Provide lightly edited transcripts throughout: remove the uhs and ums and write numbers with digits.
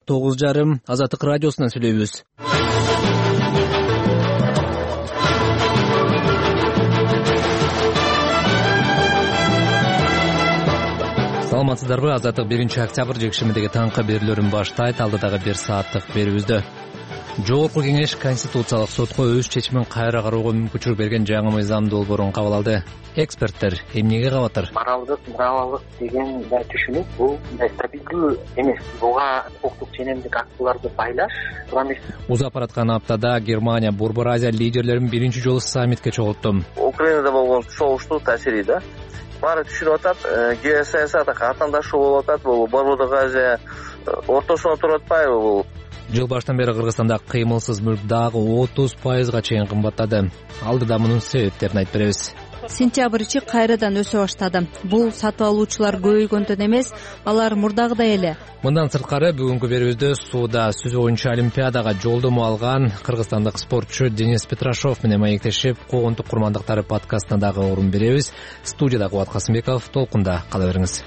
9:30 Азаттык радиосунан сүйлөйбүз. Саламатсыздарбы? Азаттык 1-октябрь жекшемидеги таңкы берүүлөрүн баштайт. Алдыдагы 1 сааттык берүүбүздө Жогорку Кеңеш Конституциялык сотко өз чечимин кайра кароого мүмкүнчүлүк берген жаңы мыйзам долбоорун кабыл алды. Эксперттер эмнеге кабатыр? Моралдык, муралалык деген түшүнүк бул стабилдүү эмес. Буга укуктук ченемдик актыларды байлаш туура эмес. Узап бараткан аптада Германия Борбор Азия лидерлерин биринчи жолу саммитке чогултту. Украинада болгон согуштун таасири да баары түшүнүп атат. Геосаясат катандашуу болуп атат. Бул Борбордук Азия ортосуна туруп атпайбы бул? Жыл баштан бери Кыргызстанда кыймылсыз мүлк дагы 30% чейин кымбаттады. Алдыда мунун себептерин айтып беребиз. Сентябрь ичи кайрадан өсө баштады. Бул сатып алуучулар көбөйгөндөн эмес, алар мурдагыдай эле. Мындан сырткары бүгүнкү берүүбүздө сууда сүзүү боюнча Олимпиадага жолдомо алган кыргызстандык спортчу Денис Петрашов менен маектешип, когонтук курмандыктары подкастына дагы орун беребиз. Студияда Кубат Касымбеков, толкунда кала бериңиз.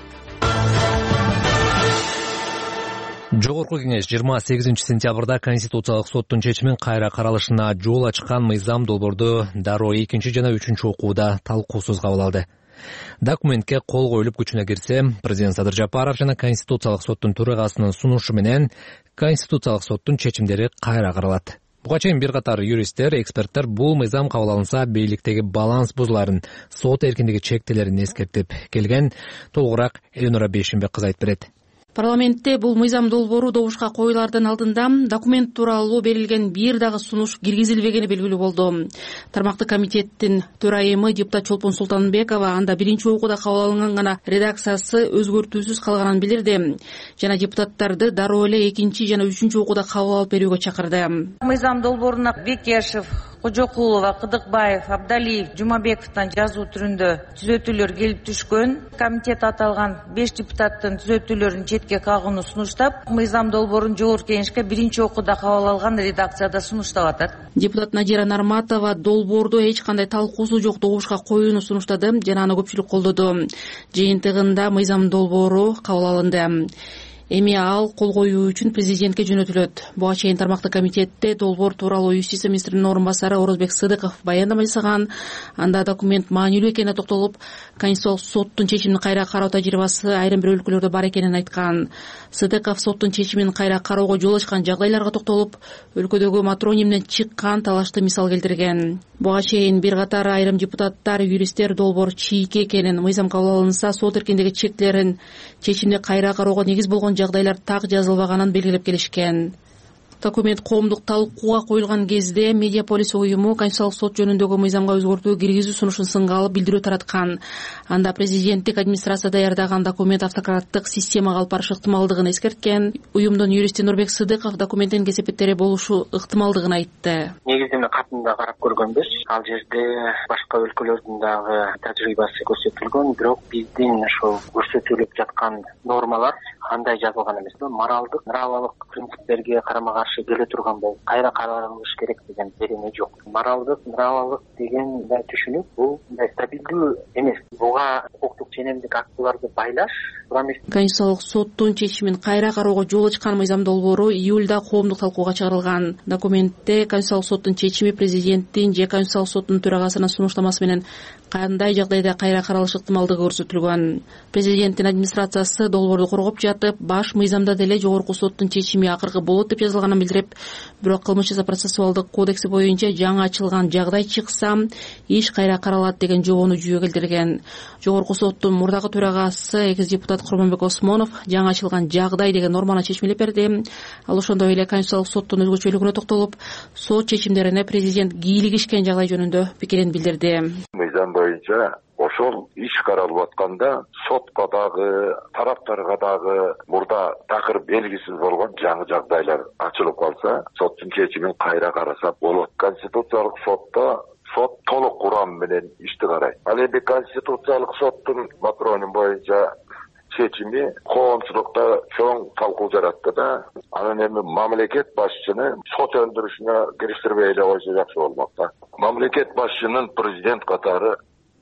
Жогорку Кеңеш 28 сентябрда Конституциялык соттун чечимин кайра каралышына жол ачкан мыйзам долбоорду дароо 2 жана 3 окууда талкуусуз кабыл алды. Документке кол коюлуп күчүнө кирсе, президент Садыр Жапаров жана Конституциялык соттун төрагасынын сунушу менен Конституциялык соттун чечимдери кайра каралат. Буга чейин бир катар юристтер, эксперттер бул мыйзам кабыл алынса бийликтеги баланс бузуларын, сот эркиндиги чектелерин эскертип келген. Толугураак Элинора Бейшимбек кызы айтып берет. Парламентте бул мыйзам долбоору добушка коюлардын алдында документ тууралуу берилген бир дагы сунуш киргизилбегени белгилүү болду. Тармактык комитеттин төрайымы депутат Чолпон Султанбекова анда биринчи окууда кабыл алынган гана редакциясы өзгөртүүсүз калганын билдирди жана депутаттарды дароо эле 2 жана 3 окууда кабыл алып берүүгө чакырды. Мыйзам долбооруна Бекешев, Кожокулова, Кыдыкбаев, Абдалиев, Жумабековдон жазуу түрүндө түзөтүүлөр келип түшкөн. Комитет аталган 5 депутаттын түзөтүүлөрүн четке кагууну сунуштап, мыйзам долбоорун Жогорку Кеңешке биринчи окууда кабыл алган редакцияда сунуштап атат. Депутат Надира Нарматова долбоорду эч кандай талкуусу жок добушка коюуну сунуштады жана аны көпчүлүк колдоду. Жыйынтыгында мыйзам долбоору кабыл алынды. Эми ал кол коюу үчүн президентке жөнөтүлөт. Буга чейин тармактык комитетте долбоор тууралуу юстиция министринин орун басары Орозбек Сыдыков баяндама жасаган. Анда документ маанилүү экенине токтолуп, Конституциялык соттун чечимин кайра кароо тажрыйбасы айрым бир өлкөлөрдө бар экенин айткан. Сыдыков соттун чечимин кайра кароого жол ачкан жагдайларга токтолуп, өлкөдөгү матронимден чыккан талашты мисал келтирген. Буга чейин бир катар айрым депутаттар, юристтер долбоор чийки экенин, мыйзам кабыл алынса сот эркиндиги чектелерин чечимди кайра кароого негиз болгон жагдайлар так жазылбаганын белгилеп келишкен. Документ коомдук талкууга коюлган кезде Медиаполис уюму Конституциялык сот жөнүндөгү мыйзамга өзгөртүү киргизүү сунушун сынга алып билдирүү тараткан. Анда президенттик администрация даярдаган документ автократтык системага алып барышы ыктымалдыгын эскерткен. Уюмдун юристи Нурбек Сыдыков документтин кесепеттери болушу ыктымалдыгын айтты. Негиздеме катында карап көргөнбүз. Ал жерде башка өлкөлөрдүн дагы тажрыйбасы көрсөтүлгөн, бирок биздин ошо көрсөтүлүп жаткан нормалар андай жазылган эмес. Моралдык, моралалык принциптерге карама-каршы келе турган болуп, кайра каралыш керек деген берене жок. Моралдык, моралалык деген түшүнүк бул стабилдүү эмес. Буга укуктук ченемдик актыларды байлаш туура эмес. Конституциялык соттун чечимин кайра кароого жол ачкан мыйзам долбоору июлда коомдук талкууга чыгарылган. Документте Конституциялык соттун чечими президенттин же Конституциялык соттун төрагасынын сунуштамасы менен кандай жагдайда кайра каралыш ыктымалдыгы көрсөтүлгөн. Президенттин администрациясы долбоорду коргоп жатып, баш мыйзамда деле Жогорку соттун чечими акыркы болот деп жазылганын билдирип, бирок кылмыш жаза процессуалдык кодекси боюнча жаңы ачылган жагдай чыкса, иш кайра каралат деген жобону жүйө келтирген. Жогорку соттун мурдагы төрагасы экс-депутат Курманбек Осмонов жаңы ачылган жагдай деген норманы чечмелеп берди. Ал ошондой эле Конституциялык соттун өзгөчөлүгүнө токтолуп, сот чечимдерине президент кийлигишкен жагдай жөнүндө пикирин билдирди. Мыйзам боюнча ошол иш каралып атканда сотко дагы, тараптарга дагы мурда такыр белгисиз болгон жаңы жагдайлар ачылып калса, соттун чечимин кайра караса болот. Конституциялык сотто сот толук курам менен ишти карайт. Ал эми Конституциялык соттун матроним боюнча чечими коомчулукта чоң талкуу жаратты да. Анан эми мамлекет башчыны сот өндүрүшүнө кириштирбей эле койсо жакшы болмок да. Мамлекет башчынын президент катары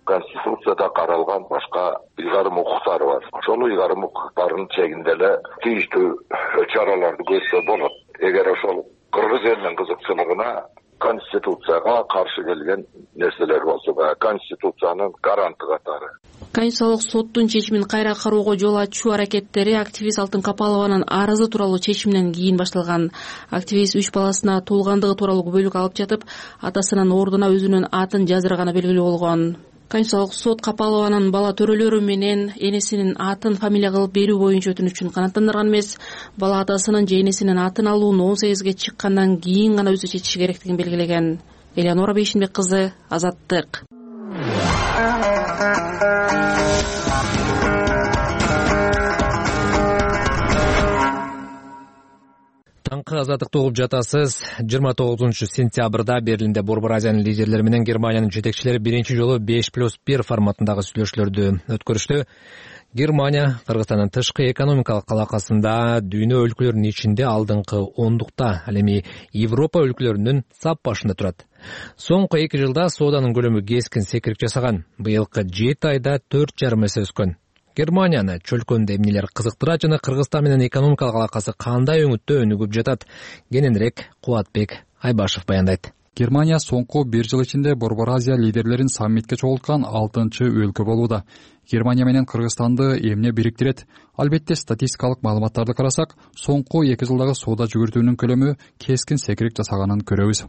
Конституцияда каралган башка ыйгарым укуктар бар. Ошол ыйгарым укуктардын чегинде эле тийиштүү чараларды көрсө болот. Эгер ошол кыргыз элинин кызыкчылыгына Конституцияга каршы келген нерселер болсо, Конституциянын гаранты катары. Конституциялык соттун чечимин кайра кароого жол ачуу аракеттери активист Алтын Капалованын арызы тууралуу чечиминен кийин башталган. Активист 3 баласына туулгандыгы тууралуу күбөлүк алып жатып, атасынын ордуна өзүнүн атын жаздырганы белгилүү болгон. Конституциялык сот Капалованын бала төрөлөрү менен энесинин атын фамилия кылып берүү боюнча өтүнүчүн канааттандырган эмес, бала атасынын же энесинин атын алууну 18ге чыккандан кийин гана өзү чечиши керектигин белгилеген. Элеонора Бейшинбек кызы, Азаттык. Таңкы Азаттыкты угуп жатасыз. 29-сентябрда Берлинде Борбор Азиянын лидерлери менен Германиянын жетекчилери биринчи жолу 5+1 форматындагы сүйлөшүүлөрдү өткөрүштү. Германия Кыргызстандын тышкы экономикалык алакасында дүйнө өлкөлөрүнүн ичинде алдыңкы 10-дукта, ал эми Европа өлкөлөрүнүн сап башында турат. Соңку 2 жылда сооданын көлөмү кескин секирик жасаган. Быйылкы 7 айда 4,5 эсе өскөн. Германияны чөлкөндө эмнелер кызыктыра жана Кыргызстан менен экономикалык алакасы кандай өңүттө өнүгүп жатат? Кененирээк Кубатбек Айбашев баяндайт. Германия соңку 1 жыл ичинде Борбор Азия лидерлерин саммитке чогулткан 6-чы өлкө болууда. Германия менен Кыргызстанды эмне бириктирет? Албетте статистикалык маалыматтарды карасак, соңку 2 жылдагы соода жүгүртүүнүн көлөмү кескин секирик жасаганын көрөбүз.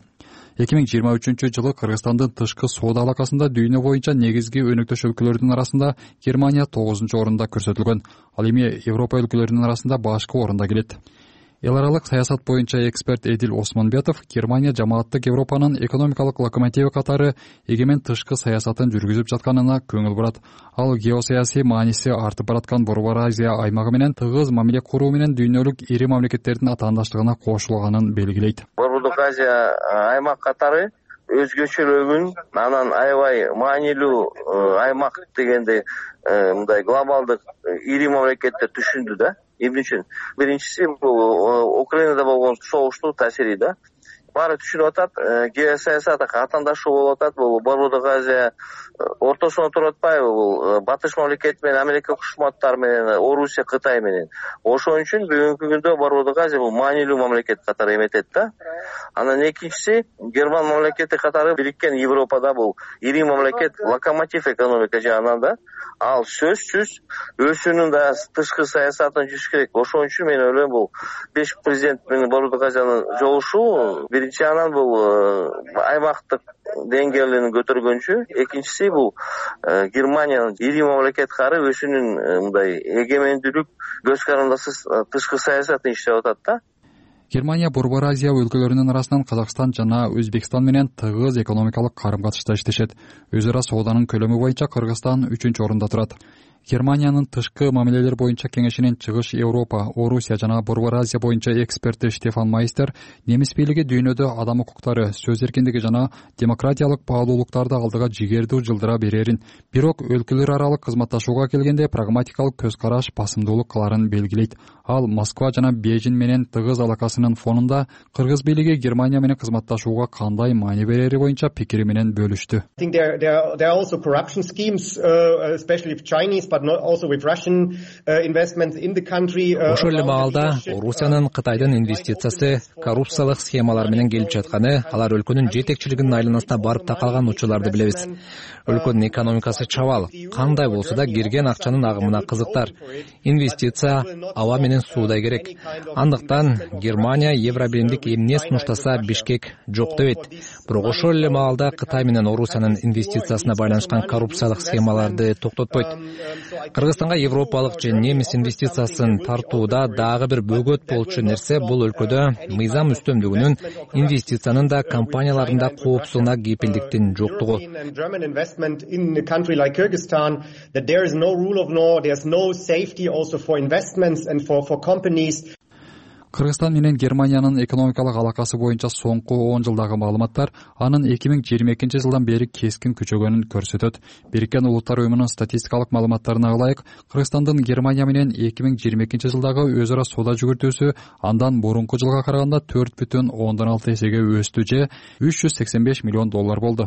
2023-жылы Кыргызстандын тышкы соода алакасында дүйнө боюнча негизги өнөктөш өлкөлөрдүн арасында Германия 9-орунда көрсөтүлгөн. Ал эми Европа өлкөлөрүнүн арасында башкы орунда келет. Эл аралык саясат боюнча эксперт Эдил Осмонбетов Германия жамааттык Европанын экономикалык локомотиви катары эгемен тышкы саясатын жүргүзүп жатканына көңүл бурат. Ал геосаясий мааниси артып бараткан Борбор Азия аймагы менен тыгыз мамиле куруу менен дүйнөлүк ири мамлекеттердин атаандаштыгына кошулганын белгилейт. Борбордук Азия аймак катары өзгөчөлүгүн, анан аябай маанилүү аймак дегенде мындай глобалдык ири мамлекеттер түшүндү да. Эмне үчүн? Биринчиси бул Украинада болгон согуштун таасири да. Баары түшүнүп атат, геосаясатка катаандашуу болуп атат. Бул Борбордук Азия ортосуна туруп атпайбы? Бул батыш мамлекет менен Америка Коңшу Штаттары менен, Орусия, Кытай менен. Ошон үчүн бүгүнкү күндө Борбордук Азия бул маанилүү мамлекет катары эметет да. Анан экинчиси Герман мамлекети катары бириккен Европада бул ири мамлекет, локомотив экономика жагынан да. Ал сөзсүз өзүнүн да тышкы саясатын жүргүзүш керек. Ошон үчүн мен ойлойм бул 5 президент менен Борбордук Азиянын жолугушуу биринчи анан бул аймактык деңгээлин көтөргөнчү, экинчиси бул Германиянын ири мамлекет катары өзүнүн мындай эгемендүүлүк көз карандысыз тышкы саясатын иштеп атат да. Германия Борбор Азия өлкөлөрүнүн арасынан Казакстан жана Өзбекстан менен тыгыз экономикалык карым-катышта иштешет. Өз ара сооданын көлөмү боюнча Кыргызстан 3-орунда турат. Германиянын тышкы мамилелер боюнча кеңешинин Чыгыш Европа, Орусия жана Борбор Азия боюнча эксперти Штефан Майстер немис бийлиги дүйнөдө адам укуктары, сөз эркиндиги жана демократиялык баалуулуктарды алдыга жигердүү жылдыра берерин, бирок өлкөлөр аралык кызматташууга келгенде прагматикалык көз караш басымдуулук кыларын белгилейт. Ал Москва жана Бейжин менен тыгыз алакасынын фонунда Кыргыз бийлиги Германия менен кызматташууга кандай маани берери боюнча пикири менен бөлүштү. Ошол эле маалда Орусиянын Кытайдын инвестициясы коррупциялык схемалар менен келип жатканы, алар өлкөнүн жетекчилигинин айланасына барып такалган учурларды билебиз. Өлкөнүн экономикасы чабал, кандай болсо да кирген акчанын агымына кызыктар. Инвестиция аба менен суудай керек. Андыктан Германия Евробиримдик эмне сунуштаса Бишкек жок дебейт. Бирок ошол эле маалда Кытай менен Орусиянын инвестициясына байланышкан коррупциялык схемаларды токтотпойт. Кыргызстанга европалык же немис инвестициясын тартууда дагы бир бөгөт болчу нерсе бул өлкөдө мыйзам үстөмдүгүнүн, инвестициянын да компаниялардын да коопсуздугуна кепилдиктин жоктугу. Кыргызстан менен Германиянын экономикалык алакасы боюнча соңку 10 жылдагы маалыматтар анын 2022-жылдан бери кескин күчөгөнүн көрсөтөт. Бириккен Улуттар уюмунун статистикалык маалыматтарына ылайык, Кыргызстандын Германия менен 2022-жылдагы өз ара соода жүгүртүүсү андан мурунку жылга караганда 4,6 эсеге өстү же $385 миллион болду.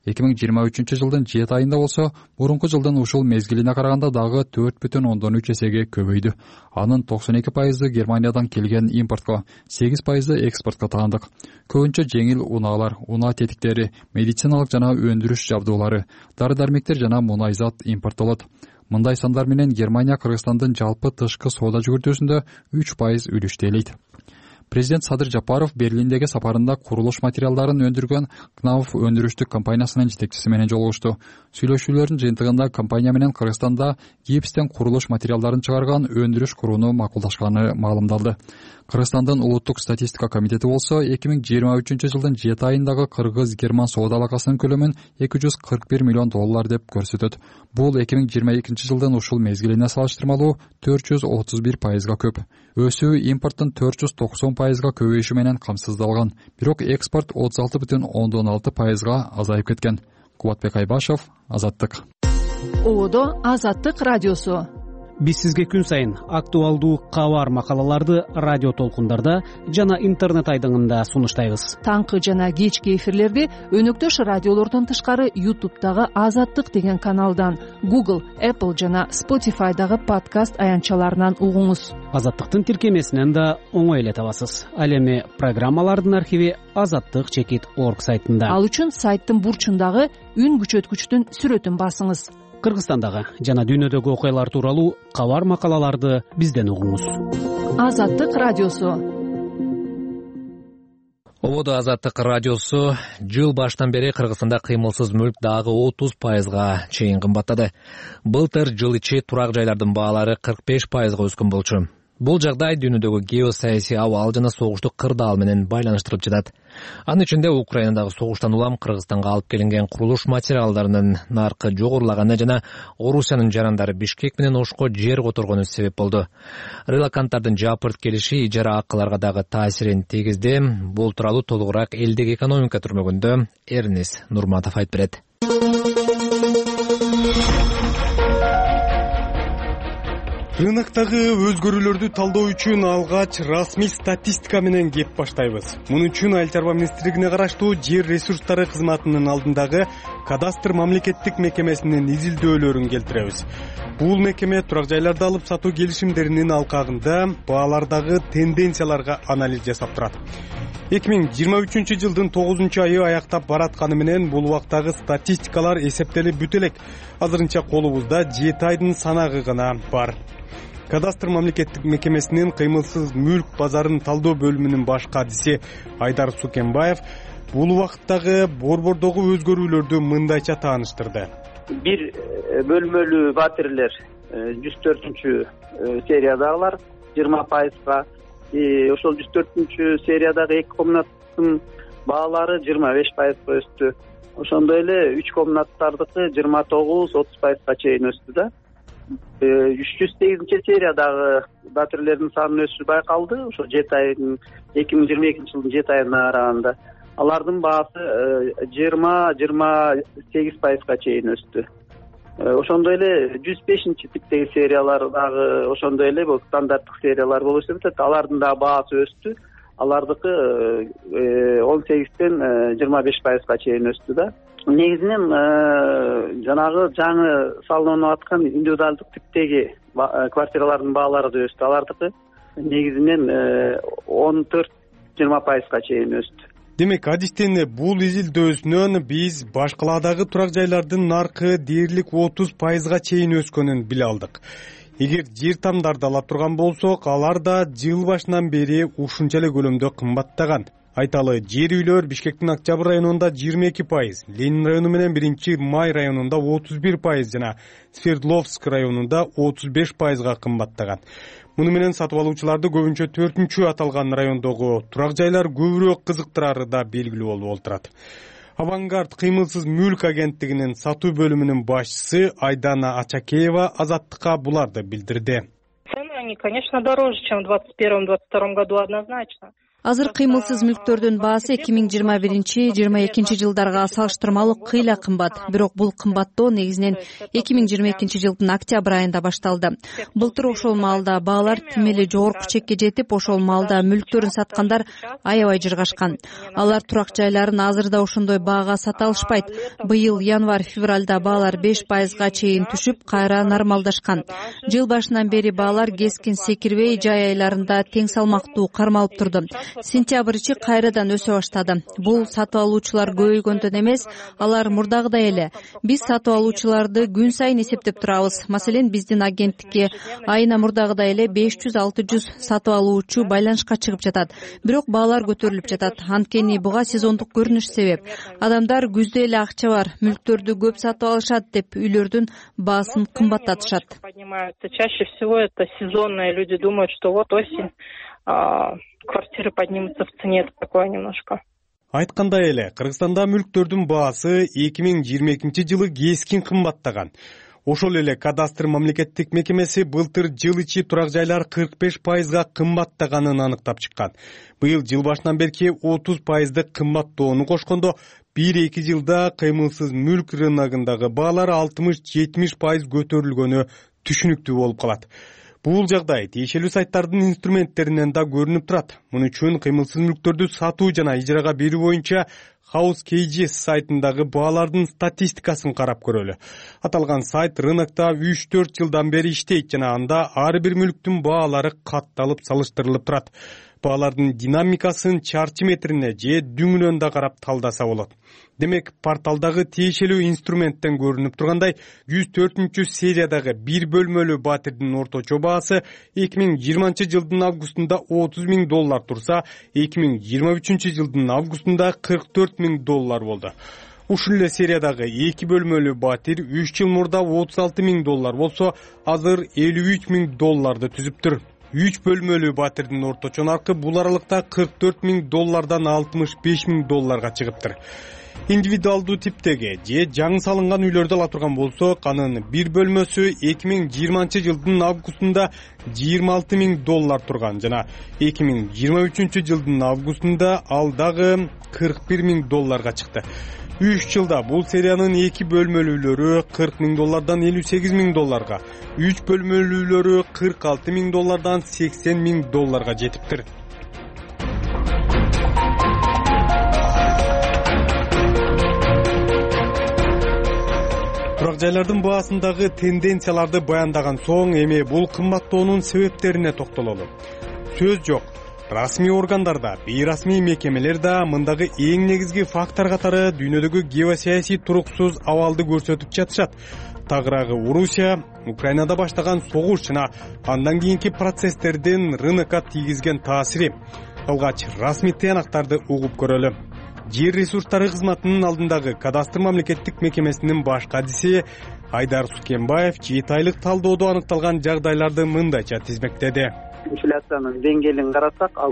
2023 жылдын 7 айында болсо мурунку жылдын ушул мезгилине караганда дагы 4,3 эсеге көбөйдү. Анын 92% Германиядан келген импортко, 8% экспортко таандык. Көбүнчө жеңил унаалар, унаа тетиктери, медициналык жана өндүрүш жабдуулары, дары-дармектер жана мунайзат импорттолот. Мындай сандар менен Германия Кыргызстандын жалпы тышкы соода жүгүртүүсүндө 3% үлүштү ээлейт. Президент Садыр Жапаров Берлиндеги сапарында курулуш материалдарын өндүргөн Knauf өндүрүштүк компаниясынын жетекчиси менен жолугушту. Сүйлөшүүлөрдүн жыйынтыгында компания менен Кыргызстанда гипстен курулуш материалдарын чыгарган өндүрүш курууну макулдашканы маалымдалды. Кыргызстандын улуттук статистика комитети болсо 2023 жылдын 7 айындагы кыргыз-герман соода алакасынын көлөмүн $241 миллион деп көрсөтөт. Бул 2022 жылдын ушул мезгилине салыштырмалуу 431%га көп. Өсүү импорттун 490%га көбөйүшү менен камсыздалган. Бирок экспорт 36,6%га азайып кеткен. Кубатбек Айбашев, Азаттык. Ободо Азаттык радиосу. Биз сизге күн сайын актуалдуу кабар макалаларды радио толкундарда жана интернет айдыңында сунуштайбыз. Таңкы жана кечки эфирлерди өнөктөш радиолордон тышкары YouTube'дагы Азаттык деген каналдан, Google, Apple жана Spotify'дагы подкаст аянтчаларынан угуңуз. Азаттыктын тиркемесинен да оңой эле табасыз. Ал эми программалардын архиви azattik.org сайтында. Ал үчүн сайттын бурчундагы үн күчөткүчтүн сүрөтүн басыңыз. Кыргызстандагы жана дүйнөдөгү окуялар тууралуу кабар макалаларды бизден угуңуз. Азаттык радиосу. Ободо Азаттык радиосу жыл баштан бери Кыргызстанда кыймылсыз мүлк дагы 30%га чейин кымбаттады. Былтыр жыл ичи турак жайлардын баалары 45%га өскөн болчу. Бул жагдай дүйнөдөгү геосаясий абал жана согуштук кырдаал менен байланыштырылып жатат. Анын ичинде Украинадагы согуштан улам Кыргызстанга алып келинген курулуш материалдарынын наркы жогорулаганы жана Орусиянын жарандары Бишкек менен Ошко жер которгону себеп болду. Релаканттардын жапырт келиши ижара акыларга дагы таасирин тийгизди. Бул тууралуу толугураак элдик экономика түрмөгүндө Эрнис Нурматов айтып берет. Рыноктагы өзгөрүүлөрдү талдоо үчүн алгач расмий статистика менен кеп баштайбыз. Мунун үчүн Айыл чарба министрлигине караштуу жер ресурстары кызматынын алдындагы кадастр мамлекеттик мекемесинин изилдөөлөрүн келтиребиз. Бул мекеме турак жайларды алып сатуу келишимдеринин алкагында баалардагы тенденцияларга анализ жасап турат. 2023 жылдын 9 айы аяктап баратканы менен бул убактагы статистикалар эсептелип бүтө элек. Азырынча колубузда 7 айдын санагы гана бар. Кадастр мамлекеттик мекемесинин кыймылсыз мүлк базарын талдоо бөлүмүнүн баш кадиси Айдар Сукенбаев бул убакыттагы борбордогу өзгөрүүлөрдү мындайча тааныштырды. Бир бөлмөлүү батирлер 104 сериядагылар 20%га, ошол 104 сериядагы 2 комнаттын баалары 25%га өстү. Ошондой эле 3 комнаттардыкы 29-30%га чейин өстү да. 308 сериядагы батирлердин санынын өсүшү байкалды. Ошо 7 айдын 2022 жылдын 7 айына караганда алардын баасы 20-28%га чейин өстү. Ошондой эле 105-типтеги сериялар дагы ошондой эле бул стандарттык сериялар болуп эсептелет. Алардын да баасы өстү. Алардыкы 18-тен 25%га чейин өстү да. Негизинен жанагы жаңы салынып аткан индивидуалдык типтеги квартиралардын баалары да өстү. Алардыкы негизинен 14-20%га чейин өстү. Демек, адистен бул изилдөөсүнөн биз баш каладагы турак жайлардын наркы дээрлик 30%га чейин өскөнүн биле алдык. Эгер жер тамдарды ала турган болсок, алар да жыл башынан бери ушунча эле көлөмдө кымбаттаган. Айталы, жер үйлөр Бишкектин Октябрь районунда 22%, Ленин району менен 1-Май районунда 31% жана Свердловск районунда 35%га кымбаттаган. Муну менен сатып алуучуларды көбүнчө 4-чү аталган райондогу турак жайлар көбүрөөк кызыктырары да белгилүү болуп отурат. Авангард кыймылсыз мүлк агенттигинин сатуу бөлүмүнүн башчысы Айдана Ачакеева Азаттыкка буларды билдирди. Цены, они, конечно, дороже, чем в 2021-2022 году, однозначно. азыр кыймылсыз мүлктөрдүн баасы 2021-22 жылдарга салыштырмалуу кыйла кымбат. Бирок бул кымбаттоо негизинен 2022 жылдын октябрь айында башталды. Былтыр ошол маалда баалар тим эле жогорку чекке жетип, ошол маалда мүлктөрүн саткандар аябай жыргашкан. Алар турак жайларын азыр да ошондой баага сата алышпайт. Быйыл январь-февралда баалар 5%га чейин түшүп, кайра нормалдашкан. Жыл башынан бери баалар кескин секирбей, жай айларында тең салмактуу кармалып турду. Сентябрь-чи кайрадан өсө баштады. Бул сатып алуучулар көбөйгөндөн эмес, алар мурдагыдай эле. Биз сатып алуучуларды күн сайын эсептеп турабыз. Маселен, биздин агенттикке айына мурдагыдай эле 500-600 сатып алуучу байланышка чыгып жатат. Бирок баалар көтөрүлүп жатат. Анткени буга сезондук көрүнүш себеп. Адамдар күздө эле акча бар, мүлктөрдү көп сатып алышат деп үйлөрдүн баасын кымбаттатышат. Чаще всего это сезонные люди думают, что вот осень, квартиры поднимутся в цене, такое немножко. Айткандай эле, Кыргызстанда мүлктөрдүн баасы 2022 жылы кескин кымбаттаган. Ошол эле кадастр мамлекеттик мекемеси былтыр жыл ичи турак жайлар 45%га кымбаттаганын аныктап чыккан. Быйыл жыл башынан берки 30%дык кымбаттоону кошкондо 1-2 жылда кыймылсыз мүлк рыногундагы баалар 60-70% көтөрүлгөнү түшүнүктүү болуп калат. Бул жагдай тиешелүү сайттардын инструменттеринен да көрүнүп турат. Муну үчүн кыймылсыз мүлктөрдү сатуу жана ижарага берүү боюнча House KGS сайтындагы баалардын статистикасын карап көрөлү. Аталган сайт рынокто 3-4 жылдан бери иштейт жана анда ар бир мүлктүн баалары катталып салыштырылып турат. Баалардын динамикасын чарчы метрине же дүңүнөн да карап талдаса болот. Демек, порталдагы тиешелүү инструменттен көрүнүп тургандай, 104-сериядагы бир бөлмөлүү батирдин орточо баасы 2020 жылдын августунда $30,000 турса, 2023 жылдын августунда $44,000 болду. Ушул эле сериядагы 2 бөлмөлүү батир 3 жыл мурда $36,000 болсо, азыр $53,000 түзүптүр. 3 бөлмөлүү батирдин орточо наркы бул аралыкта $44,000 $65,000 чыгыптыр. Индивидуалдуу типтеги же жаңы салынган үйлөрдү ала турган болсок, анын бир бөлмөсү 2020 жылдын августунда $26,000 турган жана 2023 жылдын августунда ал дагы $41,000 чыкты. 3 жылда бул сериянын 2 бөлмөлүүлөрү $40,000 $58,000, 3 бөлмөлүүлөрү $46,000 $80,000 жетиптир. Турак жайлардын баасындагы тенденцияларды баяндаган соң, эми бул кымбаттоонун себептерине токтололу. Сөз жок. Расмий органдарда, бейрасмий мекемелер да мындагы эң негизги фактор катары дүйнөдөгү геосаясий туруксуз абалды көрсөтүп жатышат. Тагыраагы Орусия, Украинада баштаган согуш жана андан кийинки процесстердин рынокко тийгизген таасири. Алгач расмий тыянактарды угуп көрөлү. Жер ресурстары кызматынын алдындагы кадастр мамлекеттик мекемесинин баш кадиси Айдар Сукенбаев 7 айлык талдоодо аныкталган жагдайларды мындайча тизмектеди. Инфляциянын деңгээлин карасак, ал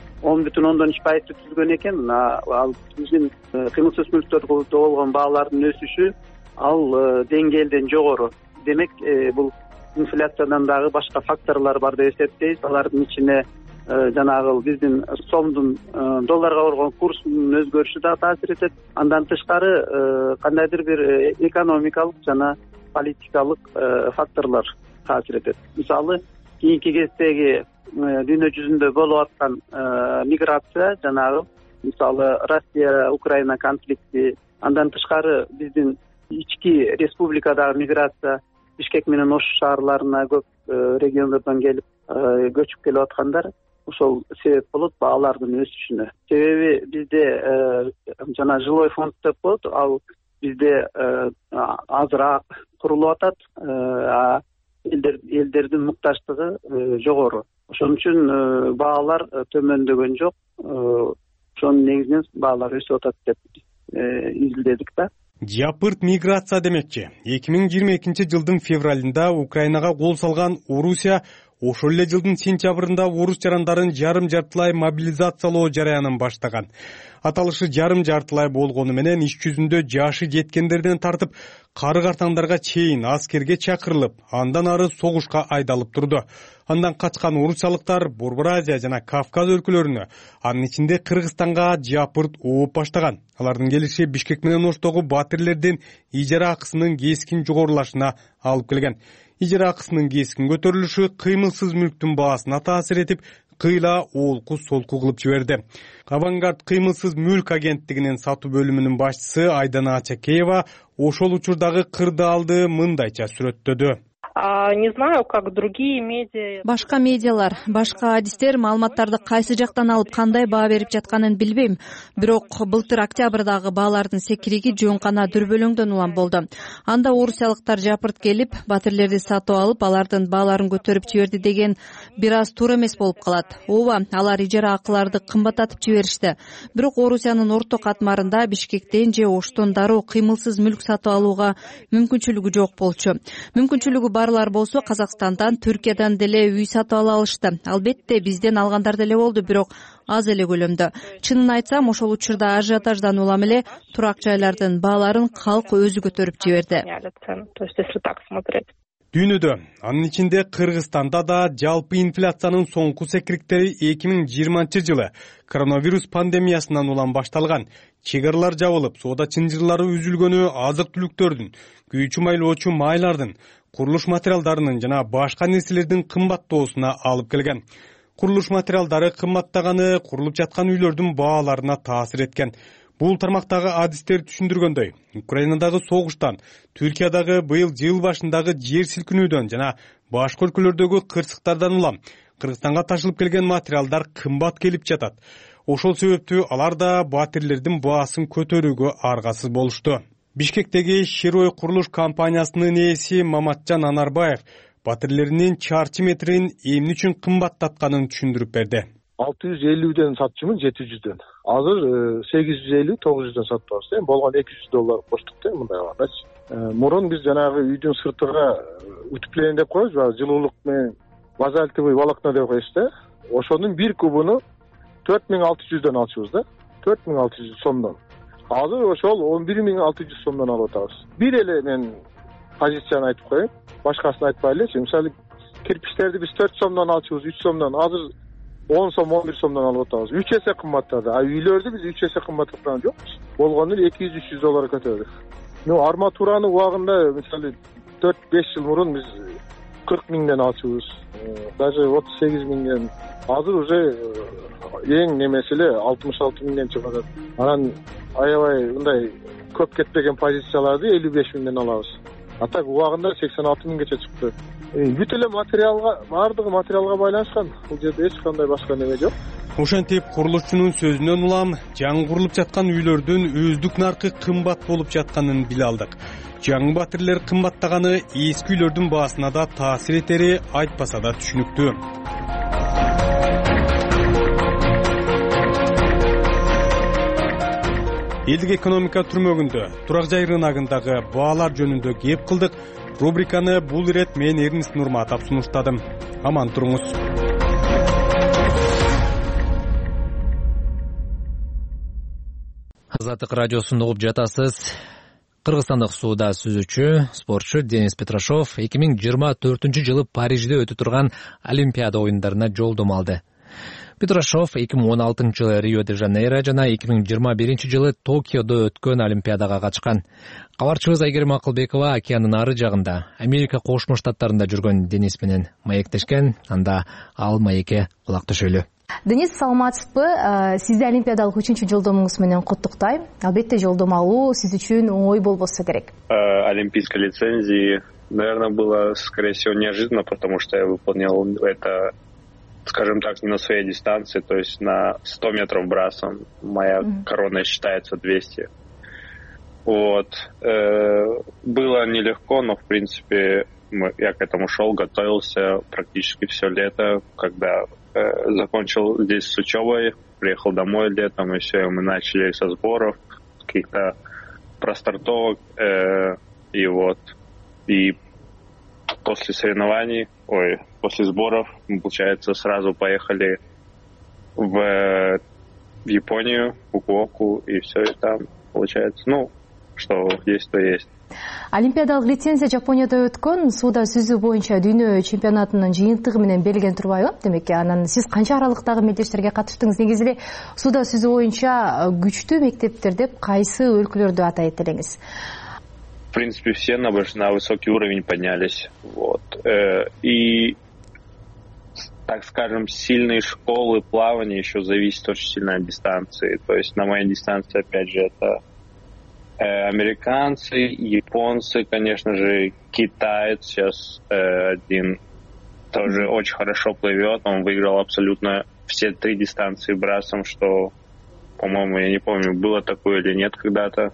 10,3% түзгөн экен. Ал биздин кыймылсыз мүлктөрдө болгон баалардын өсүшү ал деңгээлден жогору. Демек, бул инфляциядан дагы башка факторлор бар деп эсептейбиз. Алардын ичине жанагы биздин сомдун долларга болгон курсунун өзгөрүшү да таасир этет. Андан тышкары кандайдыр бир экономикалык жана политикалык факторлор таасир этет. Мисалы, кийинки кездеги дүйнө жүзүндө болуп аткан миграция, жанагы мисалы Россия-Украина конфликти, андан тышкары биздин ички республикадагы миграция, Бишкек менен Ош шаарларына көп региондордон келип көчүп келип аткандар, ошол себеп болот баалардын өсүшүнө. Себеби бизде жана жилой фонд деп коет, ал бизде азыраак курулуп атат, элдердин муктаждыгы жогору. Ошон үчүн баалар төмөндөгөн жок. Ошонун негизинен баалар өсүп атат деп изилдедик да. Жапырт миграция демекчи. 2022 жылдын февралында Украинага кол салган Орусия ошол эле жылдын сентябрында орус жарандарын жарым-жартылай мобилизациялоо жараянын баштаган. Аталышы жарым-жартылай болгону менен иш жүзүндө жашы жеткендерден тартып кары картаңдарга чейин аскерге чакырылып, андан ары согушка айдалып турду. Андан качкан орусиялыктар Борбор Азия жана Кавказ өлкөлөрүнө, анын ичинде Кыргызстанга жапырт ооп баштаган. Алардын келиши Бишкек менен Оштогу батирлердин ижара акысынын кескин жогорулашына алып келген. Ижара акысынын кескин көтөрүлүшү кыймылсыз мүлктүн баасына таасир этип, кыйла олку солку кылып жиберди. Авангард кыймылсыз мүлк агенттигинин сатуу бөлүмүнүн башчысы Айдана Ачакеева ошол учурдагы кырдаалды мындайча сүрөттөдү. Не знаю, как другие медиа. Башка медиалар, башка адистер маалыматтарды кайсы жактан алып кандай баа берип жатканын билбейм. Бирок былтыр октябрдагы баалардын секириги жөн-гана дүрбөлөңдөн улам болду. Анда орусиялыктар жапырт келип, батирлерди сатып алып, алардын бааларын көтөрүп жиберди деген бир аз туура эмес болуп калат. Ооба, алар ижара акыларды кымбаттатып жиберишти. Бирок Орусиянын орто катмарында Бишкектен же Оштон дароо кыймылсыз мүлк сатып алууга мүмкүнчүлүгү жок болчу. Мүмкүнчүлүгү барлар болсо Казакстандан, Түркиядан деле үй сатып ала алышты. Албетте бизден алгандар деле болду, бирок аз эле көлөмдө. Чынын айтсам, ошол учурда ажиотаждан улам эле турак жайлардын бааларын калк өзү көтөрүп жиберди. То есть, если так смотреть. Дүйнөдө, анын ичинде Кыргызстанда да жалпы инфляциянын соңку секириктери 2020-жылы коронавирус пандемиясынан улам башталган. Чек аралар жабылып, соода чынжырлары үзүлгөнү азык-түлүктөрдүн, күйүүчү майлоочу майлардын, курулуш материалдарынын жана башка нерселердин кымбаттоосуна алып келген. Курулуш материалдары кымбаттаганы курулуп жаткан үйлөрдүн бааларына таасир эткен. Бул тармактагы адистер түшүндүргөндөй, Украинадагы согуштан, Түркиядагы быйыл жыл башындагы жер силкинүүдөн жана башка өлкөлөрдөгү кырсыктардан улам Кыргызстанга ташылып келген материалдар кымбат келип жатат. Ошол себептүү алар да батирлердин баасын көтөрүүгө аргасыз болушту. Бишкектеги Широй курулуш компаниясынын ээси Маматжан Анарбаев батирлеринин чарчы метрин эмне үчүн кымбаттатканын түшүндүрүп берди. 650ден сатчумун 700дөн. Азыр 850-900дөн сатып атабыз. Болгон $200 коштук да мындай кылгандачы. Мурун биз жанагы үйдүн сыртыга утепление деп коебуз, жылуулук менен базальтовый волокно деп коебуз да. Ошонун бир кубуну 4600дөн алчубуз да. 4600 сомдон. Азыр ошол 11600 сомдон алып атабыз. Бир эле мен позицияны айтып коеюн, башкасын айтпай элечи. Мисалы, кирпичтерди биз 4 сомдон алчубуз, 3 сомдон. Азыр 10 сом, 11 сомдон алып атабыз. 3 эсе кымбаттады. А үйлөрдү биз 3 эсе кымбаттаткан жокпуз. Болгону $200-300 көтөрдүк. Арматураны убагында, мисалы, 4-5 жыл мурун биз 40 миңден алчубуз. Даже 38 миңден. Азыр уже эң немеси эле 66 миңден чыгып атат. Анан аябай мындай көп кетпеген позицияларды 55 миңден алабыз. А так убагында 86 миңгече чыкты. Бүт эле материалга, бардыгы материалга байланышкан. Бул жерде эч кандай башка неме жок. Ошентип курулушчунун сөзүнөн улам жаңы курулуп жаткан үйлөрдүн өздүк наркы кымбат болуп жатканын биле алдык. Жаңы батирлер кымбаттаганы эски үйлөрдүн баасына да таасир этери айтпаса да түшүнүктүү. Элдик экономика түрмөгүндө турак жай рыногундагы баалар жөнүндө кеп кылдык. Рубриканы бул ирет мен Эрнис Нурматов сунуштадым. Аман туруңуз. Азаттык радиосун угуп жатасыз. Кыргызстандык сууда сүзүүчү, спортчу Денис Петрашов 2024-жылы Парижде өтүп турган Олимпиада оюндарына жолдомо алды. Петрашов 2016-жылы Рио-де-Жанейро жана 2021-жылы Токиодо өткөн Олимпиадага катышкан. Кабарчыбыз Айгерим Акылбекова океандын ары жагында, Америка Кошмо Штаттарында жүргөн Денис менен маектешкен. Анда ал маекке кулак төшөлү. Денис, саламатсызбы? Сизди Олимпиадалык 3-чү жолдомуңуз менен куттуктайм. Албетте жолдомо алуу сиз үчүн оңой болбосо керек. Олимпийской лицензии, наверное, было, скорее всего, неожиданно, потому что я выполнял это, скажем так, не на своей дистанции, то есть на 100 метров брасом. Моя корона считается 200. Вот. Было нелегко, но, в принципе, я к этому шел, готовился практически все лето. Когда закончил здесь с учебой, приехал домой летом, и все, мы начали со сборов, каких-то простартовок, и вот. И после соревнований, после сборов, мы, получается, сразу поехали в Японию, в Фукуоку, и все, и там, получается, что есть, то есть. олимпиадалык лицензия Жапонияда өткөн сууда сүзүү боюнча дүйнө чемпионатынын жыйынтыгы менен белгиленип турбайбы? Демек, анан сиз канча аралыктагы мелдештерге катыштыңыз? Негизи эле сууда сүзүү боюнча күчтүү мектептер деп кайсы өлкөлөрдү атайт элеңиз? В принципе, все на высокий уровень поднялись. Вот. И, так скажем, сильные школы плавания еще зависят очень сильно от дистанции. То есть на моей дистанции, опять же, это американцы, японцы, конечно же, китаец сейчас один тоже очень хорошо плывет. Он выиграл абсолютно все 3 дистанции брасом, что, по-моему, я не помню, было такое или нет когда-то.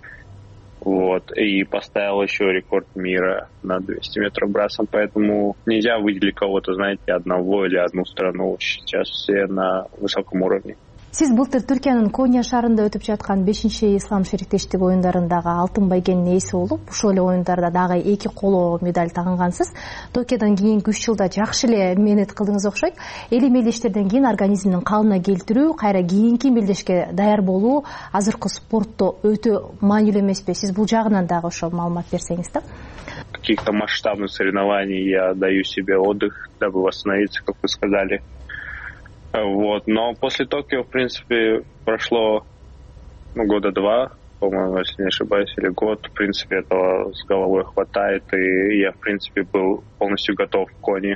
Вот. И поставил еще рекорд мира на 200 метров брасом. Поэтому нельзя выделить кого-то, знаете, одного или одну страну. Сейчас все на высоком уровне. Сиз былтыр Түркиянын Коня шаарында өтүп жаткан 5-чи ислам шериктештик оюндарындагы алтын байгенин ээси болуп, ушул эле оюндарда дагы 2 коло медаль тагынгансыз. Токиодон кийинки 3 жылда жакшы эле мээнет кылдыңыз окшойт. Эли мелдештерден кийин организмдин калыбына келтирүү, кайра кийинки мелдешке даяр болуу азыркы спортто өтө маанилүү эмеспи? Сиз бул жагынан дагы ошо маалымат берсеңиз да. Каких-то масштабных соревнований я даю себе отдых, дабы восстановиться, как вы сказали. Вот. Но после Токио, в принципе, прошло года 2, по-моему, если не ошибаюсь, или год. В принципе, этого с головой хватает, и я, в принципе, был полностью готов к Кони.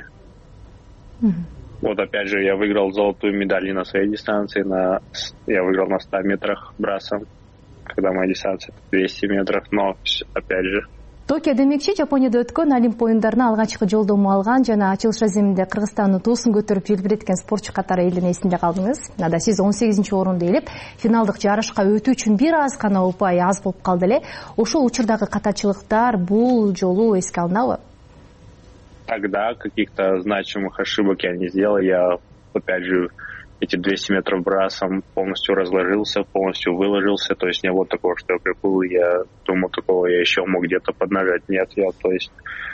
Вот, опять же, я выиграл золотую медаль на своей дистанции. Я выиграл на 100 метрах брасом, когда моя дистанция 200 метров, но, опять же, Токио демекчи, Жапонияда өткөн Олимп оюндарына алгачкы жолдомо алган жана ачылыш раземинде Кыргызстандын туусун көтөрүп желбиреткен спортчу катары элдин эсинде калдыңыз. Нада сиз 18-орунду ээлеп, финалдык жарышка өтүү үчүн бир аз гана упай аз болуп калды эле. Ошол учурдагы катачылыктар бул жолу эске алынабы? Тогда каких-то значимых ошибок я не сделал. Я, опять же, эти 200 метров брасом полностью разложился, полностью выложился. То есть не было такого, что я приплыл, я думал, такого я еще мог где-то поднажать. Нет, я, то есть,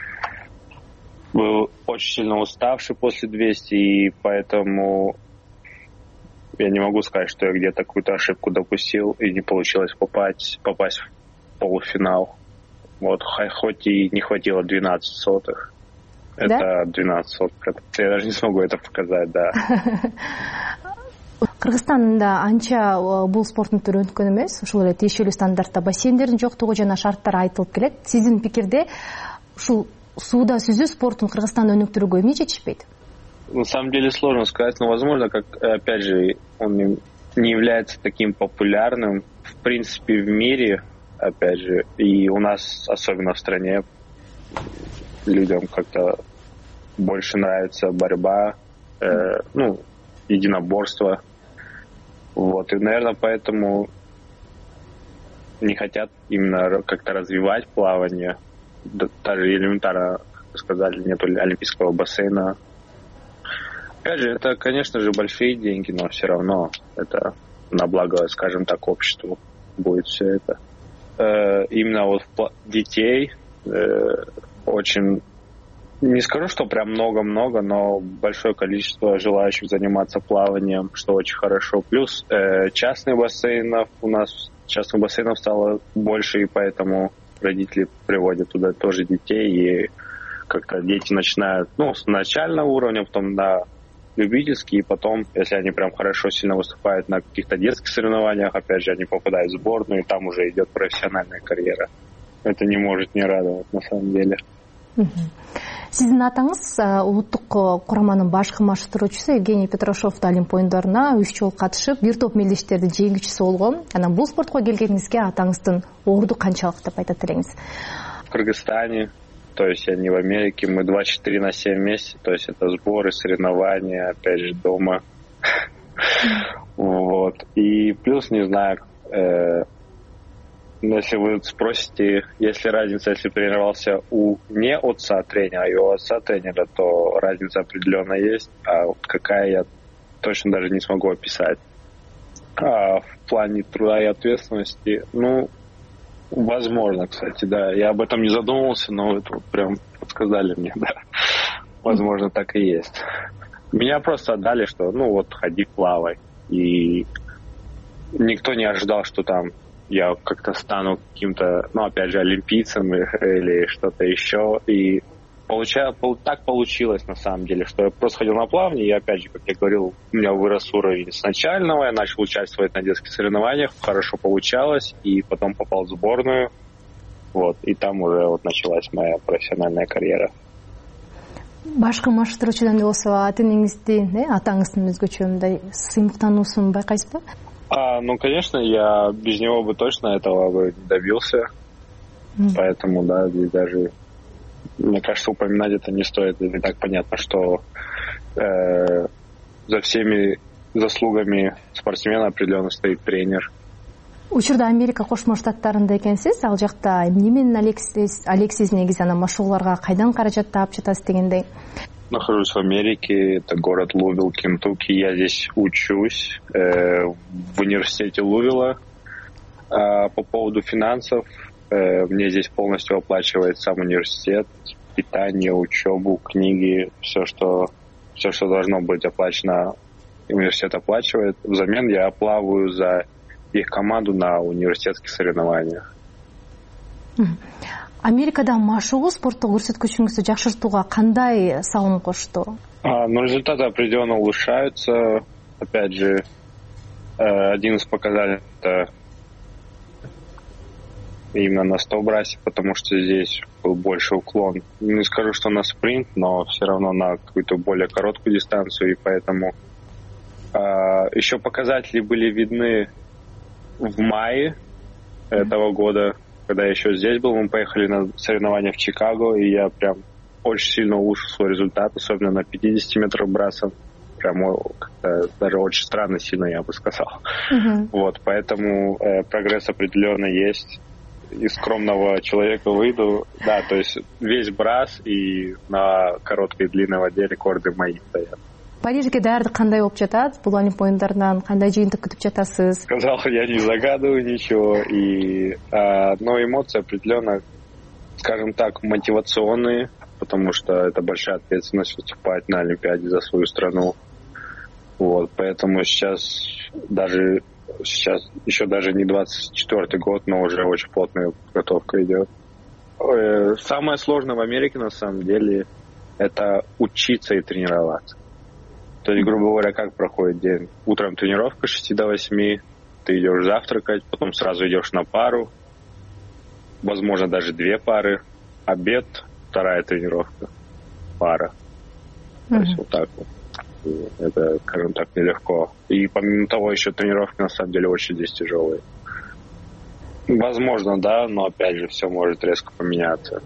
был очень сильно уставший после 200, и поэтому я не могу сказать, что я где-то какую-то ошибку допустил, и не получилось попасть в полуфинал. Вот, хоть и не хватило 12 сотых. Это да? 12 сотых. Я даже не смогу это показать, да. Кыргызстанда анча бул спорттун түрү өнүккөн эмес. Ушул эле тиешелүү стандартта бассейндердин жоктугу жана шарттар айтылып келет. Сиздин пикирде ушул сууда сүзүү спортун Кыргызстанда өнүктүрүүгө эмне жетишпейт? На самом деле сложно сказать, но возможно, как, опять же, он не является таким популярным, в принципе, в мире, опять же, и у нас, особенно в стране, людям как-то больше нравится борьба, единоборство. Вот. И, наверное, поэтому не хотят именно как-то развивать плавание. Даже элементарно, как сказали, нет олимпийского бассейна. Опять же, это, конечно же, большие деньги, но все равно это на благо, скажем так, обществу будет все это. Именно вот детей очень... Не скажу, что прям много-много, но большое количество желающих заниматься плаванием, что очень хорошо. Плюс частных бассейнов у нас стало больше, и поэтому родители приводят туда тоже детей, и как-то дети начинают, с начального уровня, потом на любительский, и потом, если они прям хорошо сильно выступают на каких-то детских соревнованиях, опять же, они попадают в сборную, и там уже идет профессиональная карьера. Это не может не радовать, на самом деле. Сиздин атаңыз улуттук кураманын баш кыймаштыруучусу Евгений Петрашов Олимп оюндарына 3 жолу катышып, бир топ мелдештердин жеңүүчүсү болгон. Анан бул спортко келгениңизге атаңыздын орду канчалык деп айтат элеңиз? В Кыргызстане, то есть я не в Америке, мы 24/7 вместе, то есть это сборы, соревнования, опять же, дома. Вот. И плюс, не знаю, если вы спросите, есть ли разница, если тренировался у не отца тренера, а у отца тренера, то разница определенно есть. А вот какая, я точно даже не смогу описать. А в плане труда и ответственности, возможно, кстати, да. Я об этом не задумывался, но это вот прям подсказали мне, да. Возможно, так и есть. Меня просто отдали, что, ходи, плавай. И никто не ожидал, что там я как-то стану каким-то, опять же, олимпийцем или что-то еще. И так получилось на самом деле, что я просто ходил на плавание, и опять же, как я говорил, у меня вырос уровень с начального, я начал участвовать на детских соревнованиях, хорошо получалось, и потом попал в сборную, и там уже началась моя профессиональная карьера. Башкы машыктыруучудан болсо атеңиздин, атаңыздын өзгөчө мындай сыймыктануусун байкайсызбы? Конечно, я без него бы точно этого бы не добился. Поэтому, да, здесь даже, мне кажется, упоминать это не стоит. И так понятно, что за всеми заслугами спортсмена определенно стоит тренер. Учурда Америка Кошмо Штаттарында экенсиз, ал жакта эмне менен алексиз негизи анан машыгууларга кайдан каражат таап жатасыз дегендей? Нахожусь в Америке, это город Лувил, Кентукки. Я здесь учусь в университете Лувила. По поводу финансов, мне здесь полностью оплачивает сам университет, питание, учебу, книги, все, что должно быть оплачено, университет оплачивает. Взамен я плаваю за их команду на университетских соревнованиях. Америкада машыгуу спорттук көрсөткүчүңүздү жакшыртууга кандай салым кошту? Результаты определенно улучшаются. Опять же, один из показателей — это именно на 100 брасе, потому что здесь был больше уклон. Не скажу, что на спринт, но все равно на какую-то более короткую дистанцию, и поэтому еще показатели были видны в мае этого года, когда я еще здесь был. Мы поехали на соревнования в Чикаго, и я прям очень сильно улучшил свой результат, особенно на 50 метров брасом. Прям даже очень странно сильно, я бы сказал. Поэтому прогресс определенно есть. Из скромного человека выйду. Да, то есть весь брас и на короткой и длинной воде рекорды мои стоят. Парижге даярдык кандай болуп жатат? Бул Олимп оюндарынан кандай жыйынтык күтүп жатасыз? Сказал, я не загадываю ничего. Но эмоции определенно, скажем так, мотивационные, потому что это большая ответственность выступать на Олимпиаде за свою страну. Поэтому сейчас еще даже не 24-й год, но уже очень плотная подготовка идет. Самое сложное в Америке, на самом деле, это учиться и тренироваться. То есть, грубо говоря, как проходит день? Утром тренировка с 6 до 8, ты идешь завтракать, потом сразу идешь на пару, возможно, даже 2 пары, обед, 2-я тренировка, пара. То есть вот так вот. Это, скажем так, нелегко. И помимо того, еще тренировки на самом деле очень здесь тяжелые. Возможно, да, но опять же все может резко поменяться.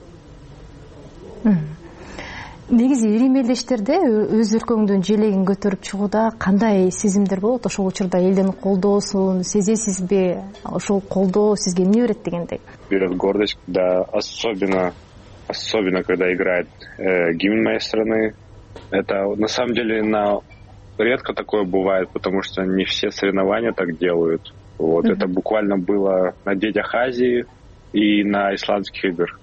Негизи ирим элдештерде өз өлкөңдүн желегин көтөрүп чыгууда кандай сезимдер болот? Ошол учурда элдин колдоосун сезесизби? Ошол колдоо сизге эмне берет дегендей? Берет гордость, когда особенно когда играет гимн моей страны. Это на самом деле редко такое бывает, потому что не все соревнования так делают. Это буквально было на Детях Азии и на Исландских играх.